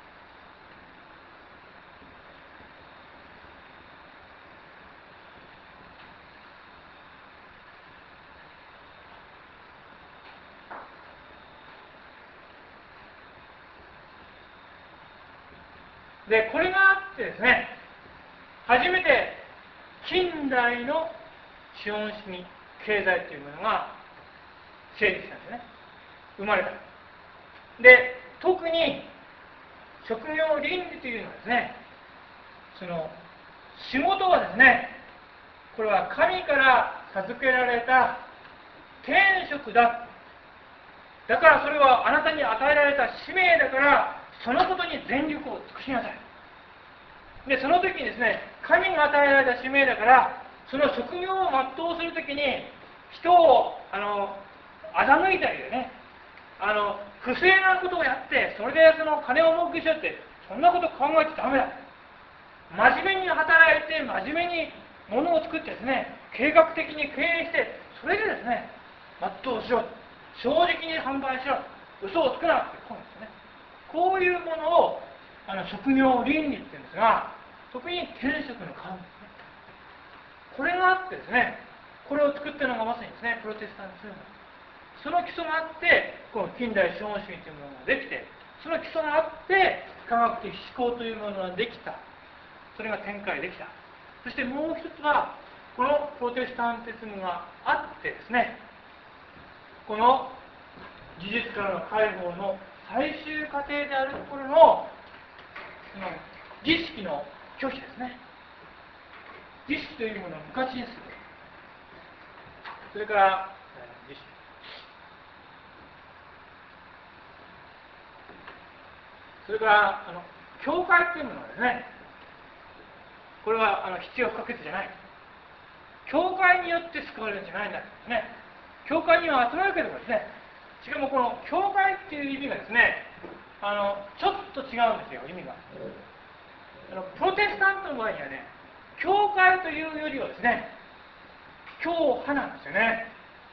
で、これがあってですね、初めて近代の資本主義経済というものが成立したんですね。生まれた。で、特に職業倫理というのはですね、その仕事はですね、これは神から授けられた天職だ。だからそれはあなたに与えられた使命だから、そのことに全力を尽くしなさい。で、その時にですね、神が与えられた使命だから、その職業を全うするときに、人をあの欺いたりでね、あの不正なことをやって、それでその金を儲けしようって、そんなこと考えてダメだ。真面目に働いて、真面目に物を作ってですね、計画的に経営して、それでですね、全うしろ。正直に販売しろ。嘘をつくなってこうんですね。こういうものをあの職業倫理って言うんですが、特に天職の神ですね。これがあってですね、これを作ったのがまさにですね、プロテスタント教なんです。その基礎があって、この近代資本主義というものができて、その基礎があって、科学的思考というものができた。それが展開できた。そしてもう一つは、このプロテスタンティズムがあってですね、この事実からの解放の最終過程であるところの、その儀式の拒否ですね。儀式というものを無価値にする。それから、儀式。それから、あの教会というものはですね、これはあの必要不可欠じゃない。教会によって救われるんじゃないんだですね。教会には集まるければですね、しかもこの教会っていう意味がですね、あのちょっと違うんですよ、意味が。あのプロテスタントの場合にはね、教会というよりはですね、教派なんですよね。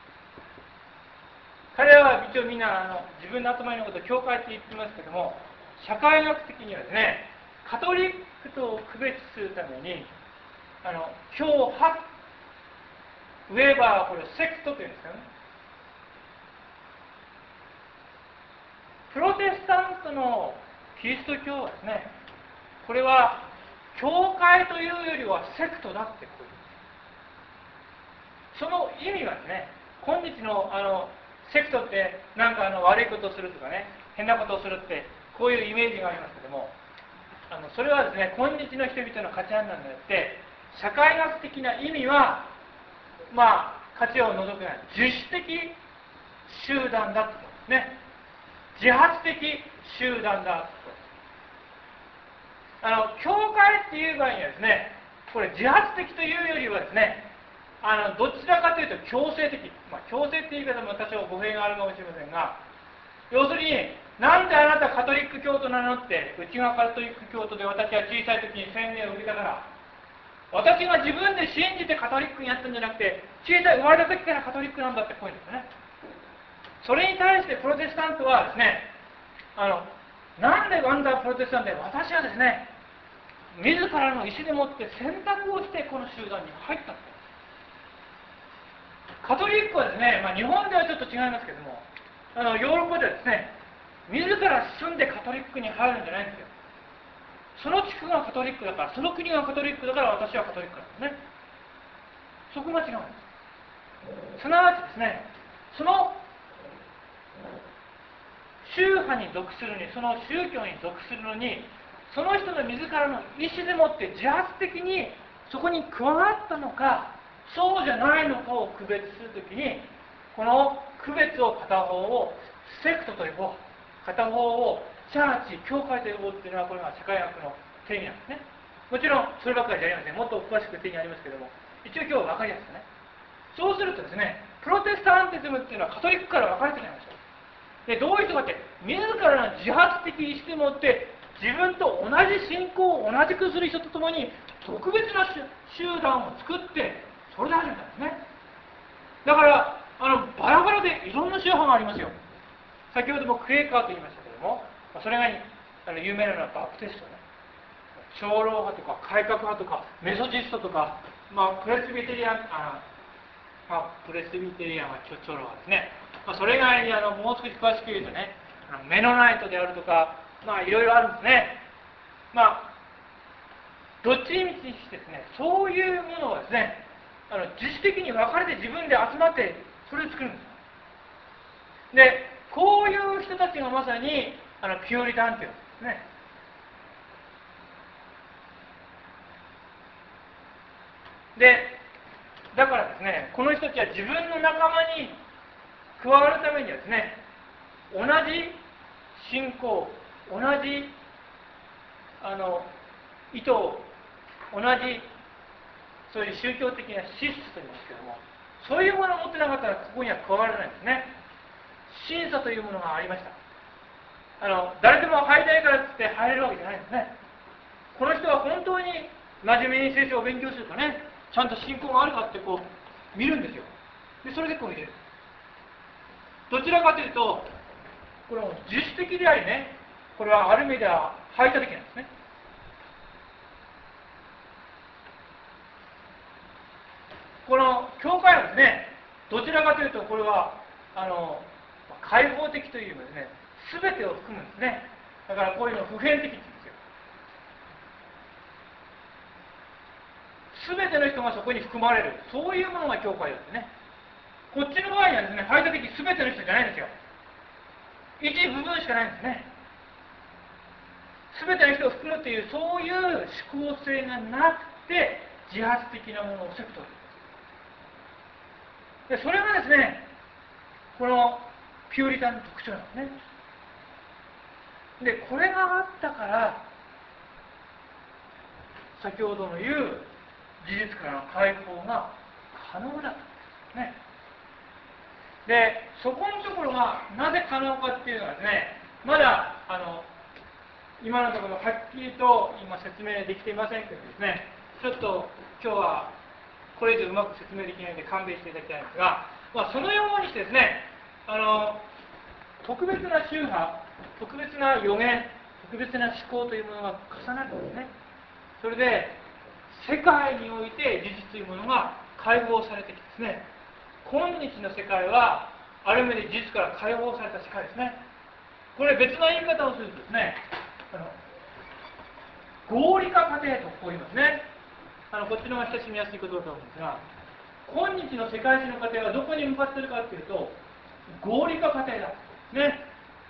彼らは一応みんなあの自分の集まりのことを教会って言ってますけども、社会学的にはですね、カトリックと区別するために、あの教派、ウェーバーはこれセクトというんですかね。 プロテスタントのキリスト教はですね、これは教会というよりはセクトだってこういうその意味はですね、今日のあのセクトってなんかあの悪いことをするとかね、変なことをするってこういうイメージがありますけども、あのそれはですね、今日の人々の価値判断であって、社会学的な意味はまあ価値を除くない自主的集団だとですね、自発的集団だと。あの教会っていう場合にはですね、これ自発的というよりはですね、あのどちらかというと強制的、まあ、強制っていう言い方も多少語弊があるかもしれませんが、要するに、なんであなたカトリック教徒なのって、うちがカトリック教徒で私は小さい時に洗礼を受けたから、私が自分で信じてカトリックになったんじゃなくて、小さい生まれた時からカトリックなんだってこういうんですよね。それに対してプロテスタントはですね、あのなんであんたはプロテスタントで、私はですね、自らの意思でもって選択をしてこの集団に入ったんです。カトリックはですね、まあ、日本ではちょっと違いますけども、あのヨーロッパではですね、自ら進んでカトリックに入るんじゃないんですよ。その地区がカトリックだから、その国がカトリックだから私はカトリックなんですね。そこが違うんです。すなわちですね、その宗派に属するに、その宗教に属するのに、その人の自らの意思でもって自発的にそこに加わったのか、そうじゃないのかを区別するときに、この区別を片方をセクトと呼ぼう、片方をチャーチ、教会と呼ぼうっていうのは、これが社会学の定義なんですね。もちろんそればっかりじゃありません。もっと詳しく定義ありますけども、一応今日は分かりやすくね。そうするとですね、プロテスタンティズムっていうのはカトリックから分かれてきました。で、どういう人かって、自らの自発的意思でもって自分と同じ信仰を同じくする人とともに特別な集団を作って、それで始めたんですね。だからあのバラバラでいろんな宗派がありますよ。先ほどもクエーカーと言いましたけども、それがあの有名なのはバプテストね、長老派とか改革派とかメソジストとか、まあ、プレスビテリアンあ、まあ、プレスビテリアンは長老派ですね、まあ、それ以外にあのもう少し詳しく言うとね、あのメノナイトであるとか、まあいろいろあるんですね。まあどっちみちにしてですね、そういうものをですね、あの自主的に分かれて自分で集まってそれを作るんです。で、こういう人たちがまさにあのピューリタンっていうんですね。で、だからですね、この人たちは自分の仲間に加わるためにはですね、同じ信仰、同じあの意図、同じそういう宗教的な資質といいますけども、そういうものを持ってなかったらここには加わらないんですね。審査というものがありました。あの誰でも入りたいからって入れるわけじゃないんですね。この人は本当に真面目に聖書を勉強するとね、ちゃんと信仰があるかってこう見るんですよ。でそれでこう入れる。どちらかというと、これも自主的でありね、これはある意味では排他的なんですね。この教会はですね、どちらかというとこれはあの開放的というのですね、全てを含むんですね。だからこういうのを普遍的って言うんですよ。全ての人がそこに含まれる、そういうものが教会ですね。こっちの場合にはですね、排他的全ての人じゃないんですよ。一部分しかないんですね。全ての人を含むというそういう思考性がなくて自発的なものをセクトで、それがですね、このピューリタンの特徴なんですね。で、これがあったから先ほどの言う事実からの解放が可能だったんですね。で、そこのところがなぜ可能かっていうのはですね、まだあの今のところはっきりと今説明できていませんけどですね、ちょっと今日はこれ以上うまく説明できないので勘弁していただきたいんですが、まあ、そのようにしてですね、あの特別な宗派、特別な予言、特別な思考というものが重なるんですね。それで世界において事実というものが解放されてきてですね、今日の世界はある意味で事実から解放された世界ですね。 これ別の言い方をするとですね、あの合理化過程とこう言いますね。あのこっちの方が親しみやすい言葉だと思うんですが、今日の世界史の過程はどこに向かっているかというと、合理化過程だ。ね。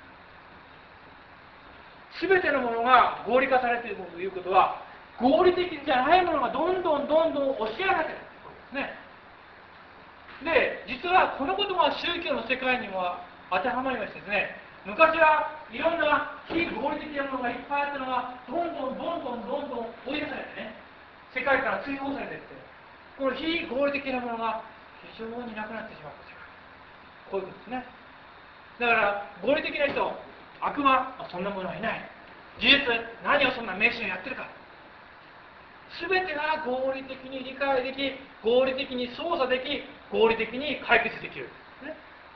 すべてのものが合理化されているということは、合理的じゃないものがどんどんどんどん押し上げているということですね。で、実はこのことが宗教の世界にも当てはまりましてですね、昔はいろんな非合理的なものがいっぱいあったのが、どんどんどんどんどんどん追い出されてね、世界から追放されていって、この非合理的なものが非常になくなってしまった世界。こういうことですね。だから、合理的な人、悪魔、そんなものはいない。事実、何をそんな迷信をやってるか。すべてが合理的に理解でき、合理的に操作でき、合理的に解決できる。ね、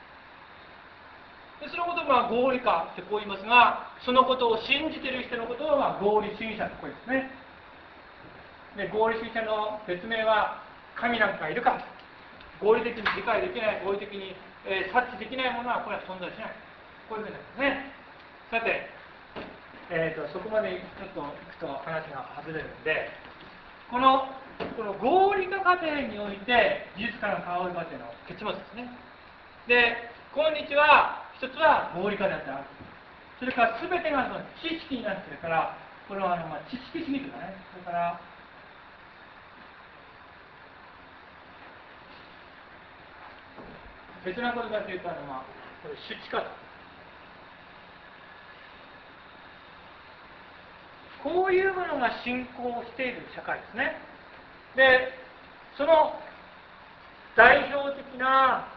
でそのことをまあ合理化ってこう言いますが、そのことを信じている人のことをまあ合理主義者とこう言うんですね。で合理主義者の別名は、神なんかいるか。合理的に理解できない、合理的に、えー、察知できないものはこれは存在しない。こういうふうになりますね。さて、えーと、そこまでちょっといくと話が外れるんで、このこの合理化過程において、事実からの顔過程の結末ですね。で、今日は、一つは合理化であった。それから全てがその知識になっているから、これはあの、まあ、知識主義というかね、それから、別なことかというと、あのまあ、これ、主知化と。こういうものが進行している社会ですね。で、その代表的な、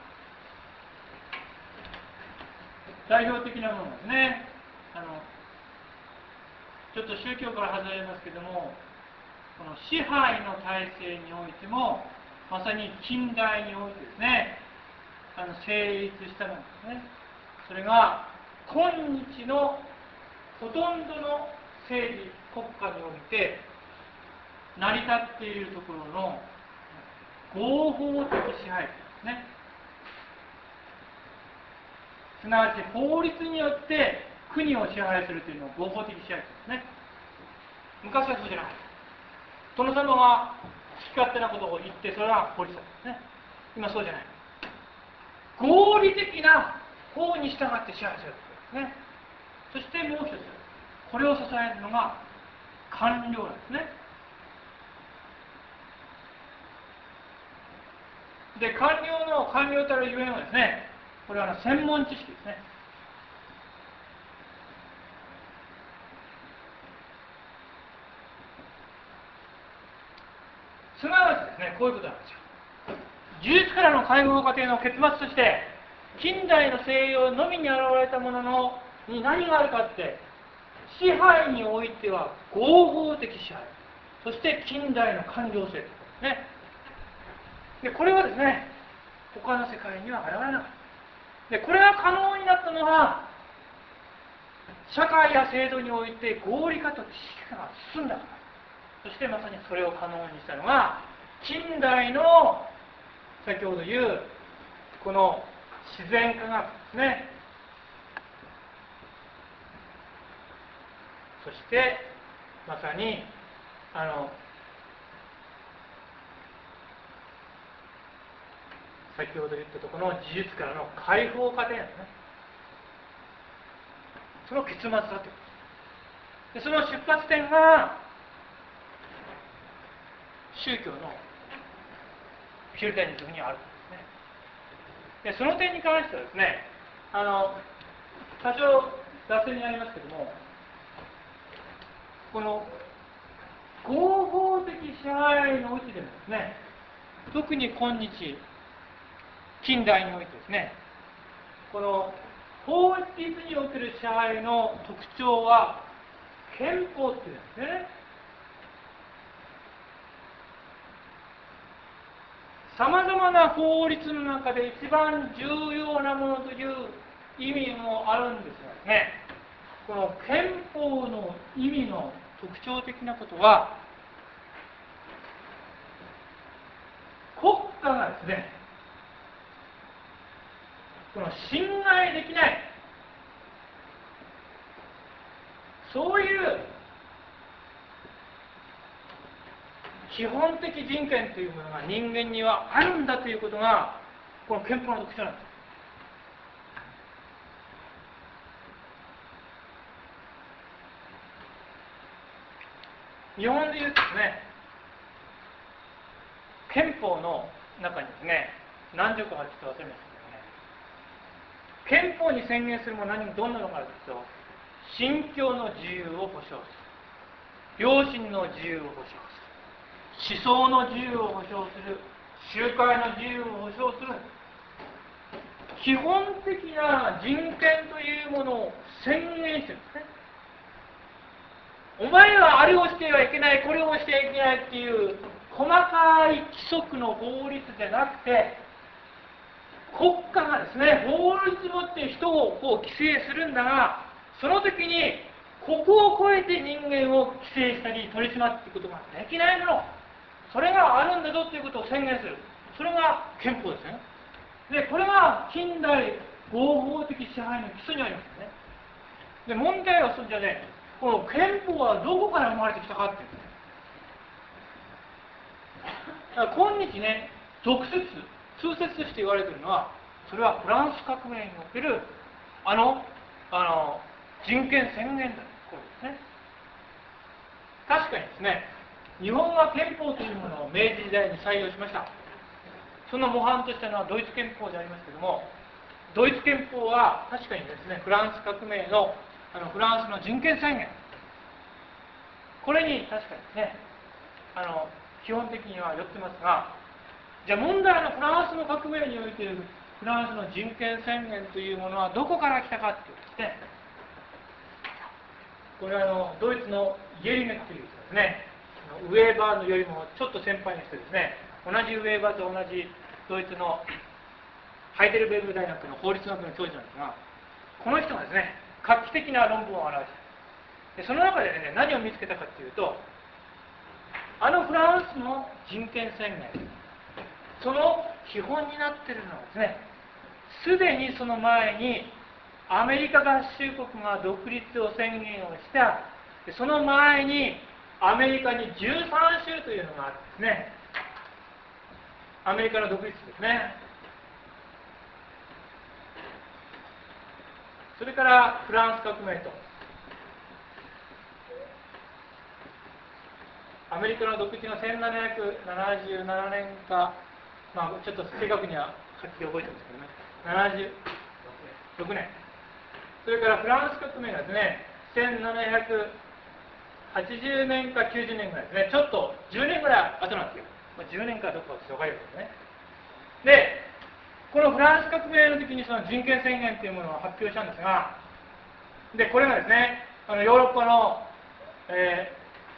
代表的なものですね。あのちょっと宗教から外れますけども、この支配の体制においても、まさに近代においてですね、あの成立したものですね。それが今日のほとんどの政治国家において成り立っているところの合法的支配ですね。すなわち法律によって国を支配するというのを合法的支配ですね。昔はそうじゃない。殿様が好き勝手なことを言って、それは法律だですね。今そうじゃない。合理的な法に従って支配するということですね。そしてもう一つ、これを支えるのが官僚なんですね。で、官僚の官僚たるゆえんはですね、これは専門知識ですね。すなわちですね、こういうことなんですよ。呪術からの解放過程の結末として、近代の西洋のみに現れたもののに何があるかって、支配においては合法的支配、そして近代の官僚制ということですね。で、これはですね、他の世界には現れなかった。で、これが可能になったのは、社会や制度において合理化と知識が進んだから。そしてまさにそれを可能にしたのが、近代の先ほど言うこの自然科学ですね。そしてまさにあの先ほど言ったところの事実からの解放過程なんですね。その結末だということです。でその出発点が宗教のピューリタニズムにあるんですね。でその点に関してはですね、あの多少脱線になりますけども、この合法的支配のうちでもですね、特に今日近代においてですね、この法律における支配の特徴は憲法っていうんですね。さまざまな法律の中で一番重要なものという意味もあるんですがですね、この憲法の意味の特徴的なことは、国家がですね、この侵害できないそういう基本的人権というものが人間にはあるんだということがこの憲法の特徴なんです。日本でいうとですね、憲法の中にですね、何条かあると忘れましたけどね、憲法に宣言するものは何どんなのがあるかというと、信教の自由を保障する、良心の自由を保障する、思想の自由を保障する、集会の自由を保障する、基本的な人権というものを宣言してるんですね。お前はあれをしてはいけない、これをしてはいけないっていう細かい規則の法律でなくて、国家がですね、法律を持って人をこう規制するんだが、その時にここを超えて人間を規制したり取り締まっていくことができないもの、それがあるんだぞということを宣言する。それが憲法ですね。で、これが近代合法的支配の基礎にありますね。で、問題はそれじゃね、この憲法はどこから生まれてきたかっていうんですね。だから今日ね、俗説、通説として言われているのは、それはフランス革命におけるあの、あの人権宣言だということですね。確かにですね、日本は憲法というものを明治時代に採用しました。その模範としたのはドイツ憲法でありますけれども、ドイツ憲法は確かにですね、フランス革命のあのフランスの人権宣言、これに確かにですね、あの基本的には寄ってますが、じゃあ問題のフランスの革命においているフランスの人権宣言というものはどこから来たかというとですね、これはあのドイツのイエリメという人ですね、ウェーバーのよりもちょっと先輩の人ですね、同じウェーバーと同じドイツのハイデルベルグ大学の法律学の教授なんですが、この人がですね、画期的な論文を表した。でその中でね、何を見つけたかというと、あのフランスの人権宣言、その基本になっているのはですね、すでにその前にアメリカ合衆国が独立を宣言をした、その前にアメリカにじゅうさん州というのがあってですね、アメリカの独立ですね。それからフランス革命と、アメリカの独立がせんななひゃくななじゅうななねんか、まあ、ちょっと正確にははっきり覚えてるんですけどね、ななじゅうろくねん。それからフランス革命がですね、せんななひゃくはちじゅうねんかきゅうじゅうねんぐらいですね、ちょっとじゅうねんぐらい後なんですよ。まあ、じゅうねんかどうかは分かりますね。で、このフランス革命の時にその人権宣言というものを発表したんですが、で、これがですね、あのヨーロッパの、え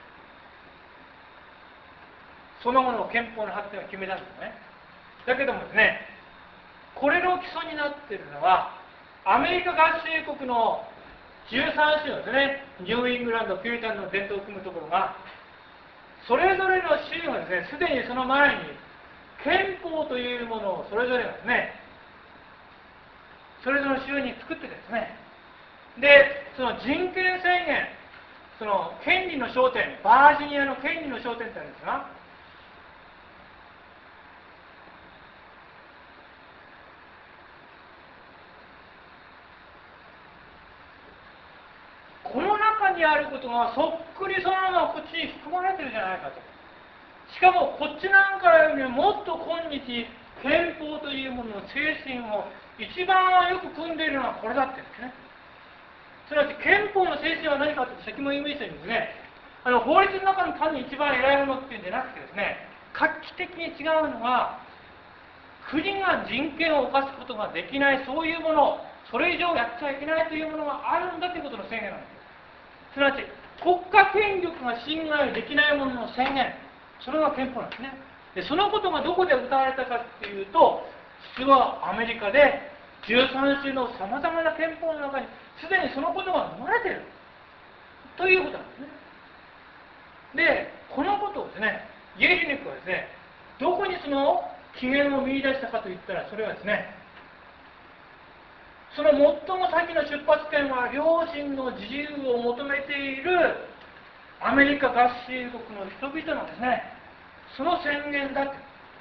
ー、そのものの憲法の発展を決めたんですね。だけどもですね、これの基礎になっているのは、アメリカ合衆国のじゅうさん州ですね、ニューイングランド、ピュータンの伝統を組むところが、それぞれの州がですね、すでにその前に憲法というものをそれぞれがですね、それぞれの州に作ってですね、で、その人権宣言、その権利の焦点、バージニアの権利の焦点ってあるんですが、この中にあることがそっくりそのままこっちに含まれてるじゃないかと。しかもこっちなんかよりもっと今日憲法というものの精神を一番よく組んでいるのはこれだって言うんですね。すなわち憲法の精神は何かと先も言いましたようにですね、あの法律の中の単に一番偉いものっていうんじゃなくてですね、画期的に違うのは、国が人権を犯すことができない、そういうもの、それ以上やっちゃいけないというものがあるんだということの宣言なんですよ。すなわち国家権力が侵害できないものの宣言、それが憲法なんですね。でそのことがどこで歌われたかっていうと、実はアメリカでじゅうさん州のさまざまな憲法の中にすでにそのことが生まれているということなんですね。で、このことをですね、イエリネックはですね、どこにその起源を見出したかといったら、それはですね、 その最も先の出発点は良心の自由を求めているアメリカ合衆国の人々のですね、その宣言だって。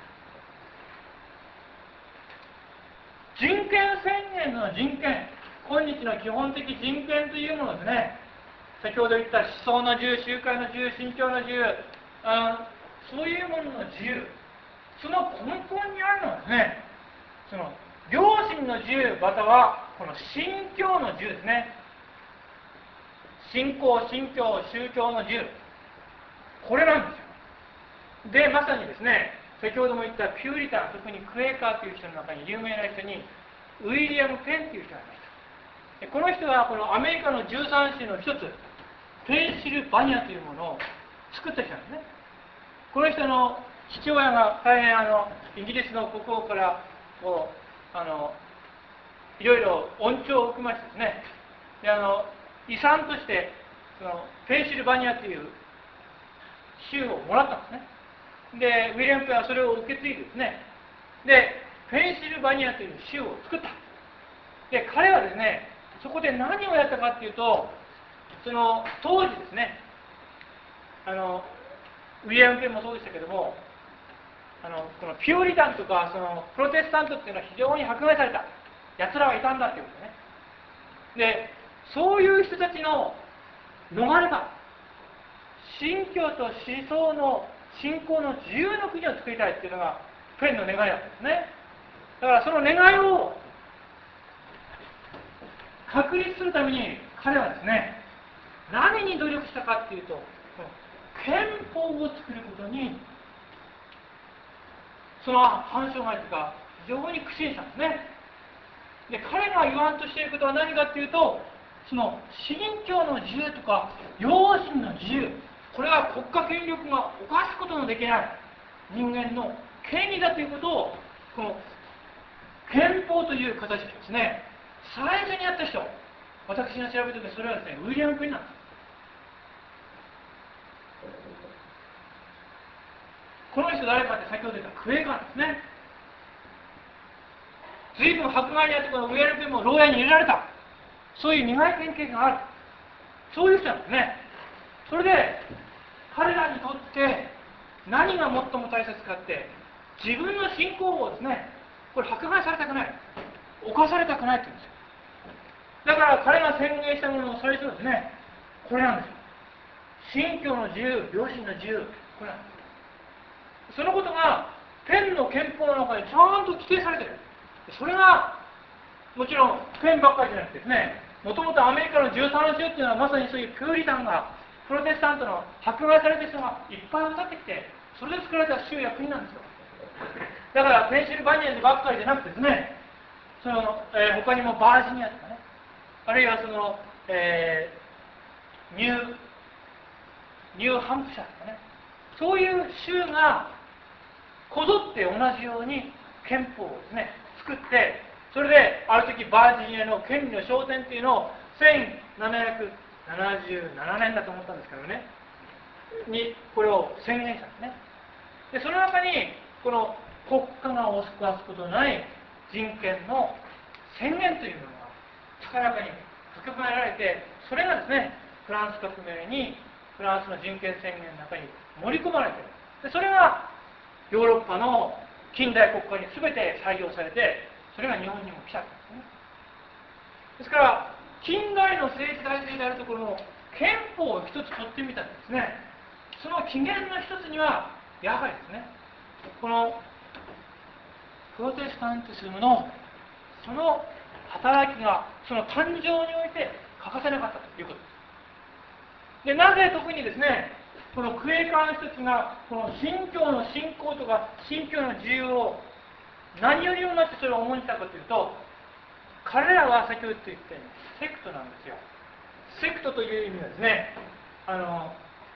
人権宣言の人権、今日の基本的人権というものですね、先ほど言った思想の自由、集会の自由、信教の自由、あそういうものの自由、その根本にあるのはですね、その良心の自由またはこの信教の自由ですね。信仰、信教、宗教の自由、これなんですよ。で、まさにですね、先ほども言ったピューリタン、特にクエーカーという人の中に有名な人にウィリアム・ペンという人がいました。この人はこのアメリカのじゅうさん州の一つ、ペンシルバニアというものを作った人なんですね。この人の父親が大変あのイギリスの国王からこうあのいろいろ恩寵を受けましてですね、であの遺産としてそのペンシルバニアという州をもらったんですね。で、ウィリアム・ペンはそれを受け継いでですね、で、ペンシルバニアという州を作った。で、彼はですね、そこで何をやったかっていうと、その当時ですね、あのウィリアム・ペンもそうでしたけども、あのこのピューリタンとかそのプロテスタントっていうのは非常に迫害されたやつらがいたんだっていうことね。で、そういう人たちの逃れ場、信教と思想の信仰の自由の国を作りたいっていうのがペンの願いだったんですね。だからその願いを確立するために彼はですね、何に努力したかっていうと、憲法を作ることにその反証がというか非常に苦心したんですね。で、彼が言わんとしていることは何かっていうと、その信教の自由とか良心の自由、これは国家権力が犯すことのできない人間の権利だということを、この憲法という形でですね、最初にやった人、私が調べた時それはですね、ウィリアム・ペンなんです。この人誰かって先ほど言ったクエーカーですね。随分迫害にあって、このウィリアム・ペンも牢屋に入れられた。そういう苦い典型がある。そういう人なんですね。それで、彼らにとって何が最も大切かって、自分の信仰をですね、これ迫害されたくない。犯されたくないって言うんですよ。だから彼が宣言したものの最初はですね、これなんですよ。信教の自由、良心の自由、これなんです。そのことが、ペンの憲法の中にちゃんと規定されてる。それが、もちろんペンばっかりじゃなくてですね、もともとアメリカのじゅうさん州っていうのはまさにそういうピューリタンが、プロテスタントの迫害された人がいっぱい渡ってきて、それで作られた州や国なんですよ。だからペンシルバニアでばっかりじゃなくてですね、その、えー、他にもバージニアとかね、あるいはその、えー、ニュー、ニューハンプシャーとかね、そういう州がこぞって同じように憲法をですね、作って、それである時バージニアの権利の昇天っていうのをせんななひゃくななじゅうななねんだと思ったんですけどね、にこれを宣言したんですね。で、その中にこの国家が押し壊すことのない人権の宣言というものが高らかに書き込められて、それがですね、フランス革命に、フランスの人権宣言の中に盛り込まれている。で、それがヨーロッパの近代国家に全て採用されて、それが日本にも来たんですね。ですから、近代の政治体制であるところの憲法を一つ取ってみたんですね。その起源の一つには、やはりですね、このプロテスタンティスムのその働きが、その誕生において欠かせなかったということです。で、なぜ特にですね、このクエーカーの人たちが、この信教の信仰とか、信教の自由を何よりもなってそれを重んじたかというと、彼らは先ほど言ったようにセクトなんですよ。セクトという意味はですね、あの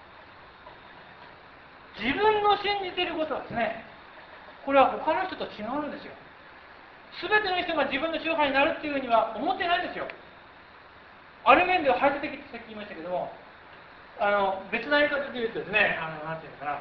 自分の信じていることはですね、これは他の人と違うんですよ。すべての人が自分の宗派になるっていうふうには思ってないんですよ。ある面では排除的ってさっき言いましたけども、あの別な言い方で言うとですね、あのなんていうのかな、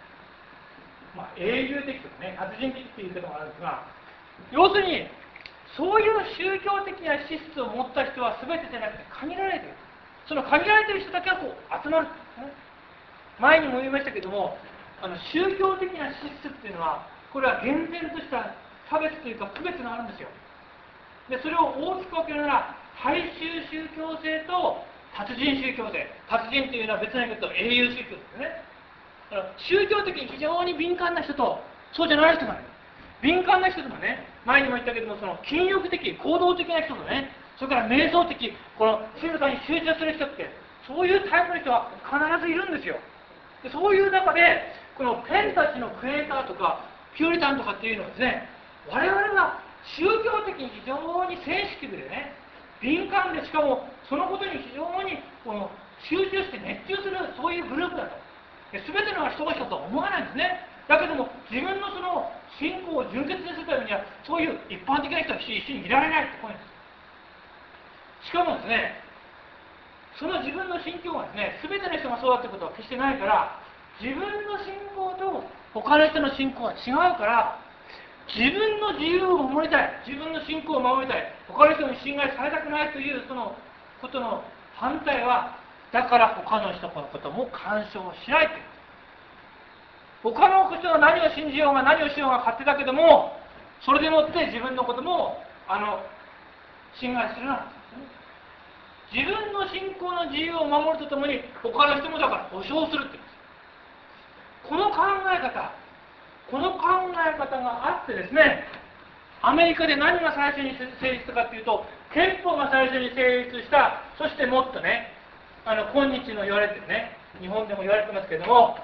まあ、英雄的とかね、殺人的っていう言い方もあるんですが、要するに、 そういう宗教的な資質を持った人は全てじゃなくて限られている。その限られている人だけがこう集まるんですね。前にも言いましたけども、あの宗教的な資質っていうのは、これは厳然とした差別というか区別があるんですよ。でそれを大きく分けるなら、大衆宗教性と達人宗教性。達人というのは別な言い方と英雄宗教ですね。あの宗教的に非常に敏感な人と、そうじゃない人がね、敏感な人ともね、前にも言ったけども、その禁欲的、行動的な人とね、それから瞑想的、この静かに集中する人って、そういうタイプの人は必ずいるんですよ。でそういう中で、このペンたちのクエーカーとか、ピューリタンとかっていうのはですね、我々は宗教的に非常にセンシティブでね、敏感で、しかもそのことに非常にこの集中して熱中する、そういうグループだと。で全ての人が人とは思わないんですね。だけども、自分のその信仰を純潔にするためには、そういう一般的な人は一緒にいられないってこういうんです。しかもですね、その自分の信仰がですね、全ての人がそうだってことは決してないから、自分の信仰と他の人の信仰は違うから、自分の自由を守りたい、自分の信仰を守りたい、他の人に侵害されたくないというそのことの反対は、だから他の人のことも干渉しないという。他の人が何を信じようが何をしようが勝手だけども、それでもって自分のこともあの侵害するな。自分の信仰の自由を守るとともに、他の人もだから保障するって言うんです。この考え方、この考え方があってですね、アメリカで何が最初に成立したかというと、憲法が最初に成立した、そしてもっとね、あの今日の言われてね、日本でも言われてますけれども、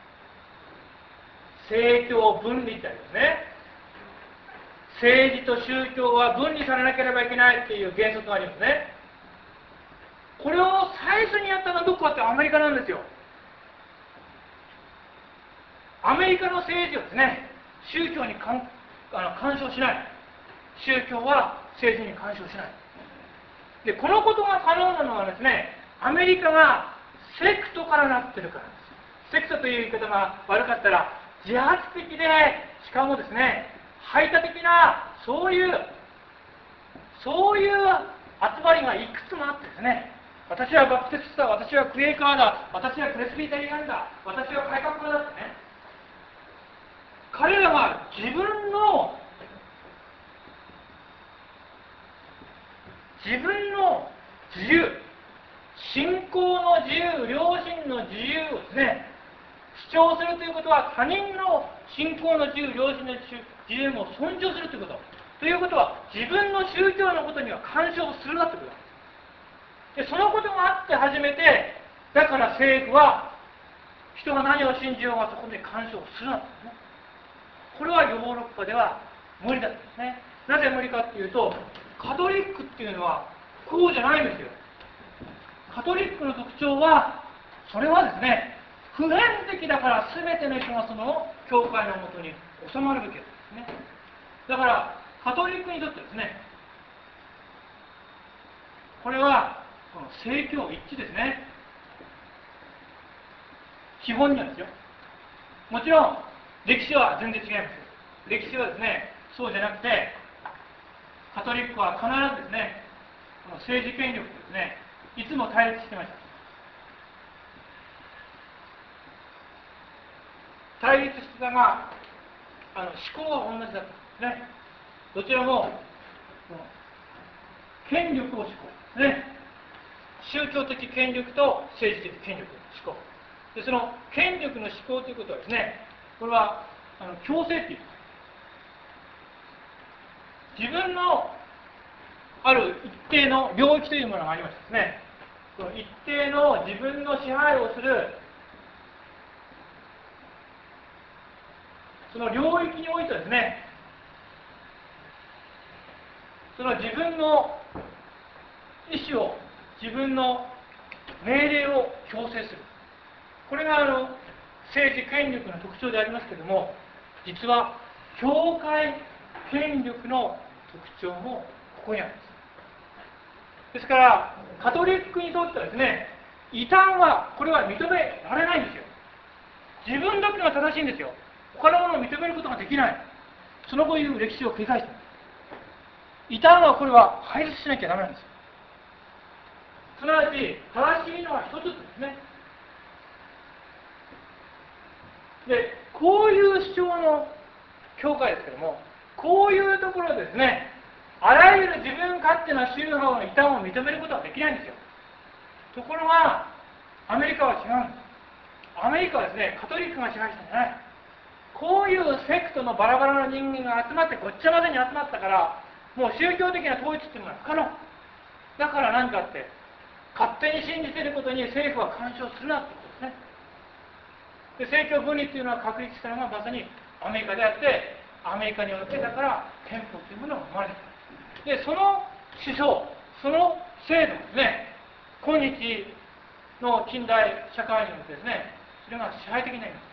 政教分離ってありますね。政治と宗教は分離されなければいけないっていう原則がありますね。これを最初にやったのはどこかってアメリカなんですよ。アメリカの政治はですね、宗教に干あの干渉しない。宗教は政治に干渉しない。で、このことが可能なのはですね、アメリカがセクトからなってるからです。セクトという言い方が悪かったら、自発的で、しかもですね、排他的な、そういう、そういう集まりがいくつもあってですね、私はバプテストだ、私はクエーカーだ、私はプレスビテリアンだ、私は改革派だってね、彼らは自分の、自分の自由、信仰の自由、良心の自由をですね、主張するということは、他人の信仰の自由、良心の自由も尊重するということ。ということは、自分の宗教のことには干渉するなということなんです。で、そのことがあって初めて、だから政府は、人が何を信じようがそこで干渉するなと、ね。これはヨーロッパでは無理だったんですね。なぜ無理かっていうと、カトリックっていうのはこうじゃないんですよ。カトリックの特徴は、それはですね、普遍的だから全ての人がその教会のもとに収まるべきですね。だからカトリックにとってですね、これはこの政教一致ですね。基本にはですよ。もちろん歴史は全然違います。歴史はですね、そうじゃなくて、カトリックは必ずですね、この政治権力とですね、いつも対立してました。対立してたが、あの思考は同じだったんですね。どちらも権力を思考ですね。宗教的権力と政治的権力思考。で、その権力の思考ということはですね、これはあの強制っていう。自分のある一定の領域というものがありましてですね、その一定の自分の支配をするその領域においてですね、その自分の意思を、自分の命令を強制する。これがあの政治権力の特徴でありますけれども、実は教会権力の特徴もここにあるんです。ですから、カトリックにとってはですね、異端はこれは認められないんですよ。自分だけが正しいんですよ。他のものを認めることができない。その後いう歴史を繰り返しています。 異端はこれは排出しなきゃダメなんですよ。すなわち正しいのは一つですね。で、こういう主張の教会ですけども、こういうところですね、あらゆる自分勝手な宗派の異端を認めることはできないんですよ。ところが、アメリカは違うんです。アメリカはですね、カトリックが支配したんじゃない。こういうセクトのバラバラな人間が集まってごっちゃ混ぜに集まったから、もう宗教的な統一っていうのは不可能。だから何かって、勝手に信じていることに政府は干渉するなってことですね。で、政教分離っていうのは確立したのがまさにアメリカであって、アメリカによってだから憲法というものが生まれてきた。で、その思想、その制度ですね、今日の近代社会においてですね、それが支配的になります。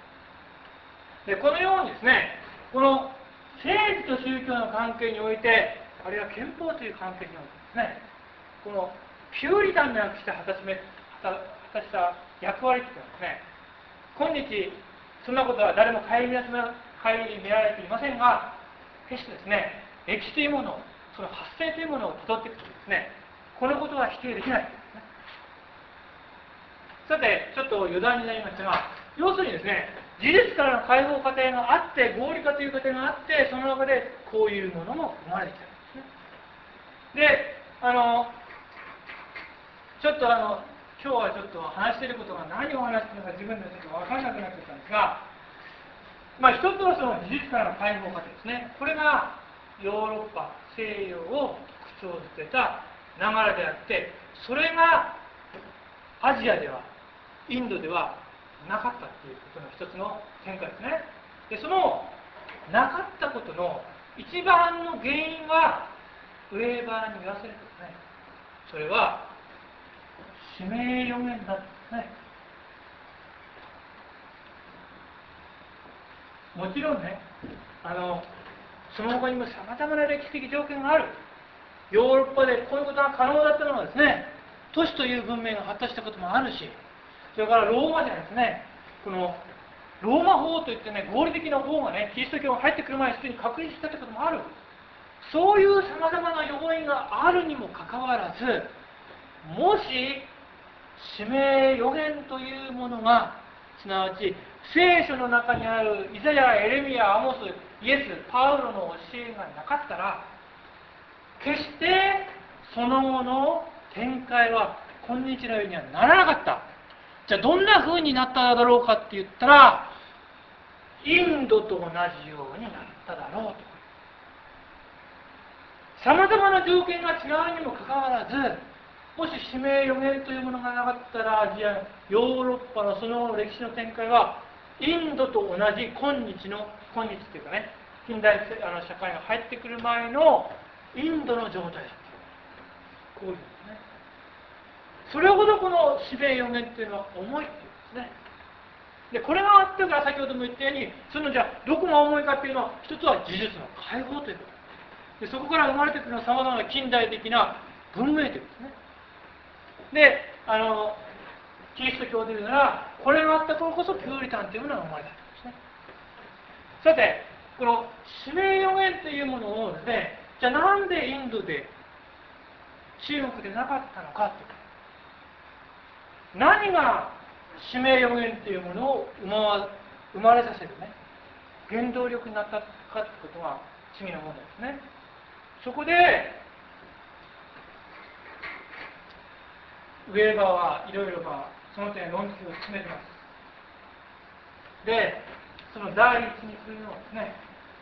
で、このようにですね、この政治と宗教の関係において、あるいは憲法という関係においてですね、このピューリタンの役して果たしめ果たした役割というのはですね、今日そんなことは誰も顧みられていませんが、決してですね、歴史というものを、その発生というものをたどっていくとですね、このことは否定できないですね。さて、ちょっと余談になりましたが、要するにですね、事実からの解放過程があって、合理化という過程があって、その中でこういうものも生まれてきたんですね。で、あの、ちょっとあの、今日はちょっと話していることが何を話しているのか自分でちょっと分からなくなっちゃったんですが、まあ、一つはその事実からの解放過程ですね。これがヨーロッパ、西洋を口調づけた流れであって、それがアジアでは、インドではなかったということの一つの変化ですね。で、そのなかったことの一番の原因は、ウェーバーに言わせるとですね、それは使命予言だったんですね。もちろんね、あのその他にもさまざまな歴史的条件がある。ヨーロッパでこういうことが可能だったのはですね、都市という文明が発達したこともあるし、それからローマではですね、このローマ法といってね、合理的な法がね、キリスト教が入ってくる前にすでに確立したってこともある。そういうさまざまな要因があるにもかかわらず、もし使命予言というものが、すなわち聖書の中にあるイザヤ、エレミヤ、アモス、イエス、パウロの教えがなかったら、決してその後の展開は今日のようにはならなかった。じゃあどんな風になっただろうかって言ったら、インドと同じようになっただろうと。さまざまな条件が違うにもかかわらず、もし使命予言というものがなかったら、アジア、ヨーロッパのその歴史の展開は、インドと同じ今日の、今日っていうかね、近代あの社会が入ってくる前のインドの状態だった。こういうんですね。それほどこの使命予言っていうのは重いっていうんですね。で、これがあってから先ほども言ったように、そのじゃあどこが重いかっていうのは、一つは事実の解放ということ。で、そこから生まれてくるのはさまざまな近代的な文明ということですね。で、あの、キリスト教でいうなら、これがあったからこそピューリタンというものが生まれたんですね。さて、この使命予言というものをですね、じゃあなんでインドで、中国でなかったのかということ。何が使命予言というものを生まれさせるね、原動力になったかということが次の問題ですね。そこで、ウェーバーはいろいろその点論議を進めています。で、その第一にするのはですね、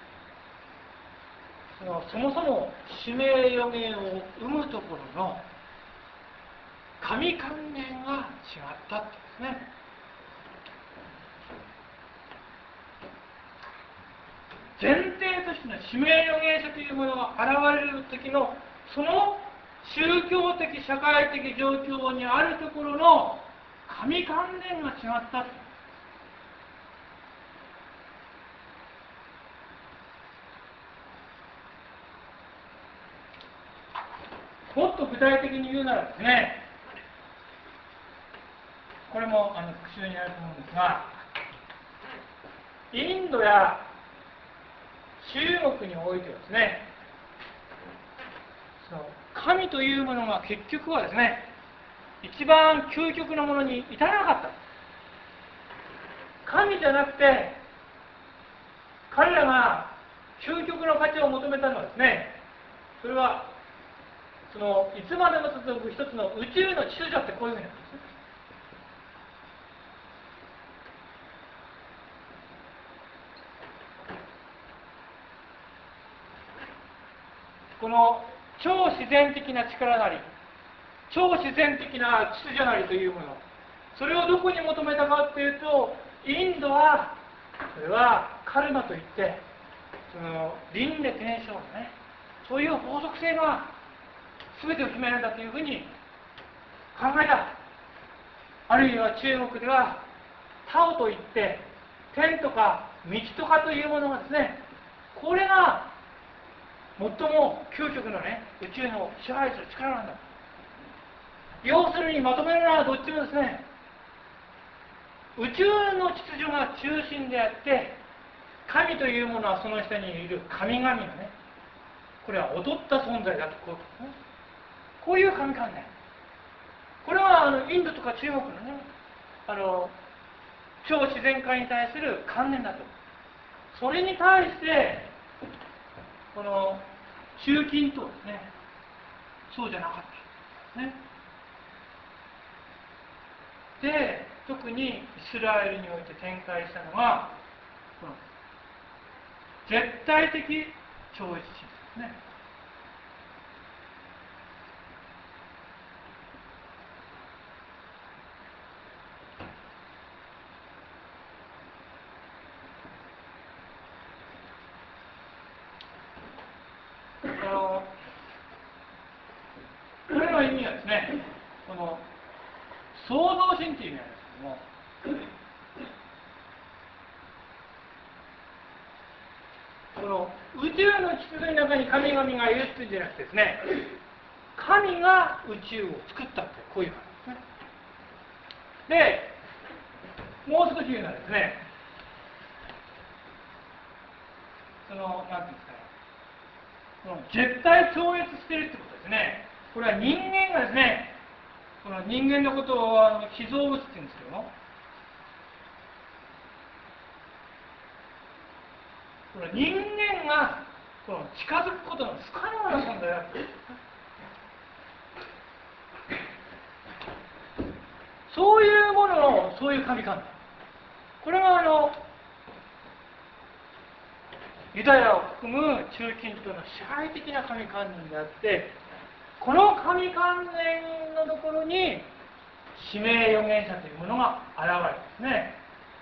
そのそもそも使命予言を生むところの神観念が違ったってですね。前提としての使命予言者というものが現れる時のその宗教的社会的状況にあるところの神観念が違った。もっと具体的に言うならですね、これもあの復習になると思うんですが、インドや中国においてはですね、 その神というものが結局はですね、一番究極のものに至らなかった。神じゃなくて、彼らが究極の価値を求めたのはですね、それはそのいつまでも続く一つの宇宙の秩序ってこういうふうになるんですね。この超自然的な力なり、超自然的な秩序なりというもの、それをどこに求めたかというと、インドはそれはカルマといって、その輪廻転生のね、そういう法則性が全てを決めるんだというふうに考えた。あるいは中国ではタオといって天とか道とかというものがですね、これが最も究極のね、宇宙の支配する力なんだ。要するにまとめるのはどっちもですね、宇宙の秩序が中心であって、神というものはその下にいる神々のね、これは劣った存在だと、こう、ね、こういう神観念。これはあのインドとか中国のね、あの超自然界に対する観念だと。それに対して、この中近東ですね、そうじゃなかった。ね。で、特にイスラエルにおいて展開したのが、この絶対的超越心ですね。あのこれの意味はですね、この創造心という意味なんですけども、この宇宙の秩序の中に神々がいるっていうんじゃなくてですね、神が宇宙を作ったってこういう話ですね。で、もう少し言うのはですね、その、なんていうんですかね、この絶対超越しているってことですね。これは人間がですね、この人間のことをあの被造物っていうんですけども、この人間がこの近づくことの不可能な存在だと。そういうものの、そういう神観念。これはあの、ユダヤを含む中近東の支配的な神観念であって、この神観念のところに、指名預言者というものが現れるんですね。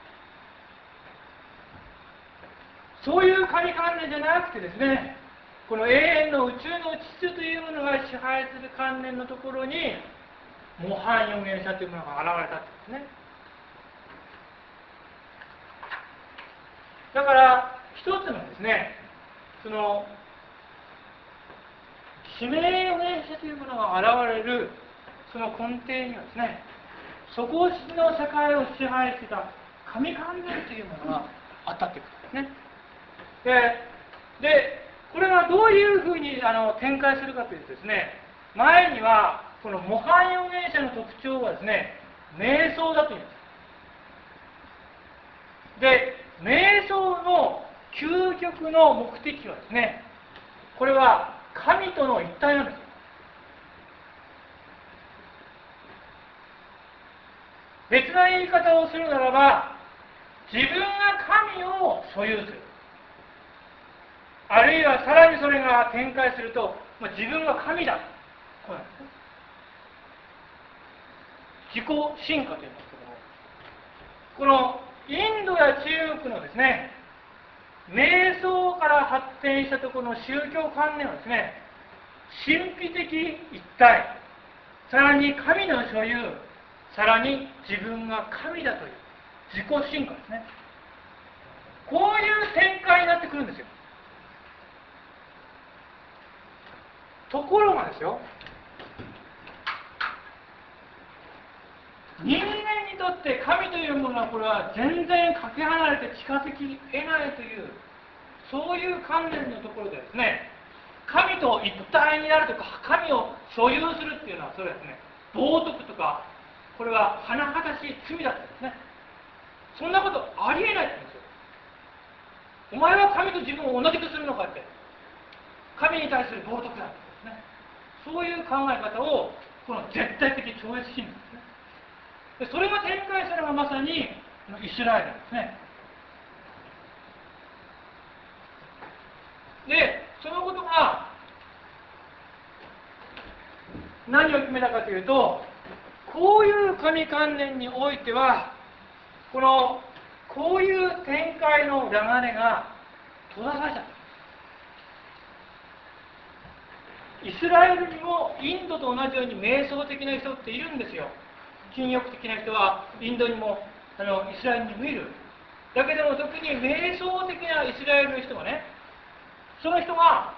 そういう神観念じゃなくてですね、この永遠の宇宙の秩序というものが支配する観念のところに、模範預言者というものが現れたんですね。だから、一つのですね、その、指名預言者というものが現れる、その根底にはですね、底知の世界を支配していた神観念というものがあったということですね。で、でこれがどういうふうにあの展開するかというとですね、前には、この模範預言者の特徴はですね、瞑想だというんです。で、瞑想の究極の目的はですね、これは神との一体なんです。別な言い方をするならば、自分が神を所有する。あるいはさらにそれが展開すると、まあ、自分は神だ。こうなんですね。自己進化というんですけども、このインドや中国のですね、瞑想から発展したところの宗教観念はですね、神秘的一体、さらに神の所有、さらに自分が神だという自己進化ですね。こういう展開になってくるんですよ。ところがですよ、人間にとって神というものはこれは全然かけ離れて近づき得ないという、そういう観念のところでですね、 神と一体になるとか、神を所有するっていうのは、それはですね、冒涜とか、これは甚だしい罪だったんですね。そんなことありえないって言うんですよ。お前は神と自分を同じくするのかって、神に対する冒涜だってですね。そういう考え方を、この絶対的超越信念ですね。でそれが展開したのがまさにイスラエルですね。で、そのことが何を決めたかというと、こういう神観念においては、このこういう展開の流れが閉ざされちゃった。イスラエルにもインドと同じように瞑想的な人っているんですよ。禁欲的な人はインドにもあのイスラエルにもいる。だけども特に瞑想的なイスラエルの人はね、その人が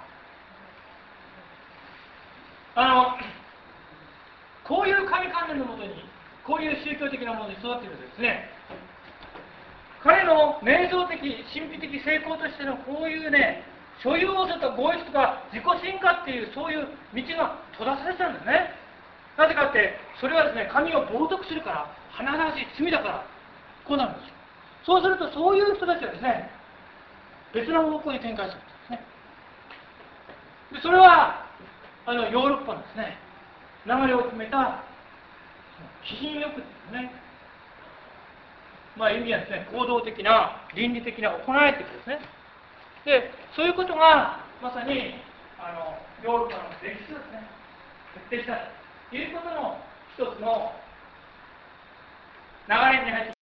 あのこういう神観念のもとに、こういう宗教的なものに育っているとですね、彼の瞑想的、神秘的成功としてのこういうね、所有をすると合一とか自己進化っていうそういう道が閉ざされてたんですね。なぜかって、それはですね、神を冒涜するから、甚だしい罪だから、こうなるんですよ。そうすると、そういう人たちはですね、別の方向に展開するんですね。でそれは、あのヨーロッパのですね、流れを決めた基品欲ですね。まあ意味はですね、行動的な、倫理的な行いということですね。で、そういうことが、まさに、あの、ヨーロッパの歴史ですね、徹底したということの一つの流れに入って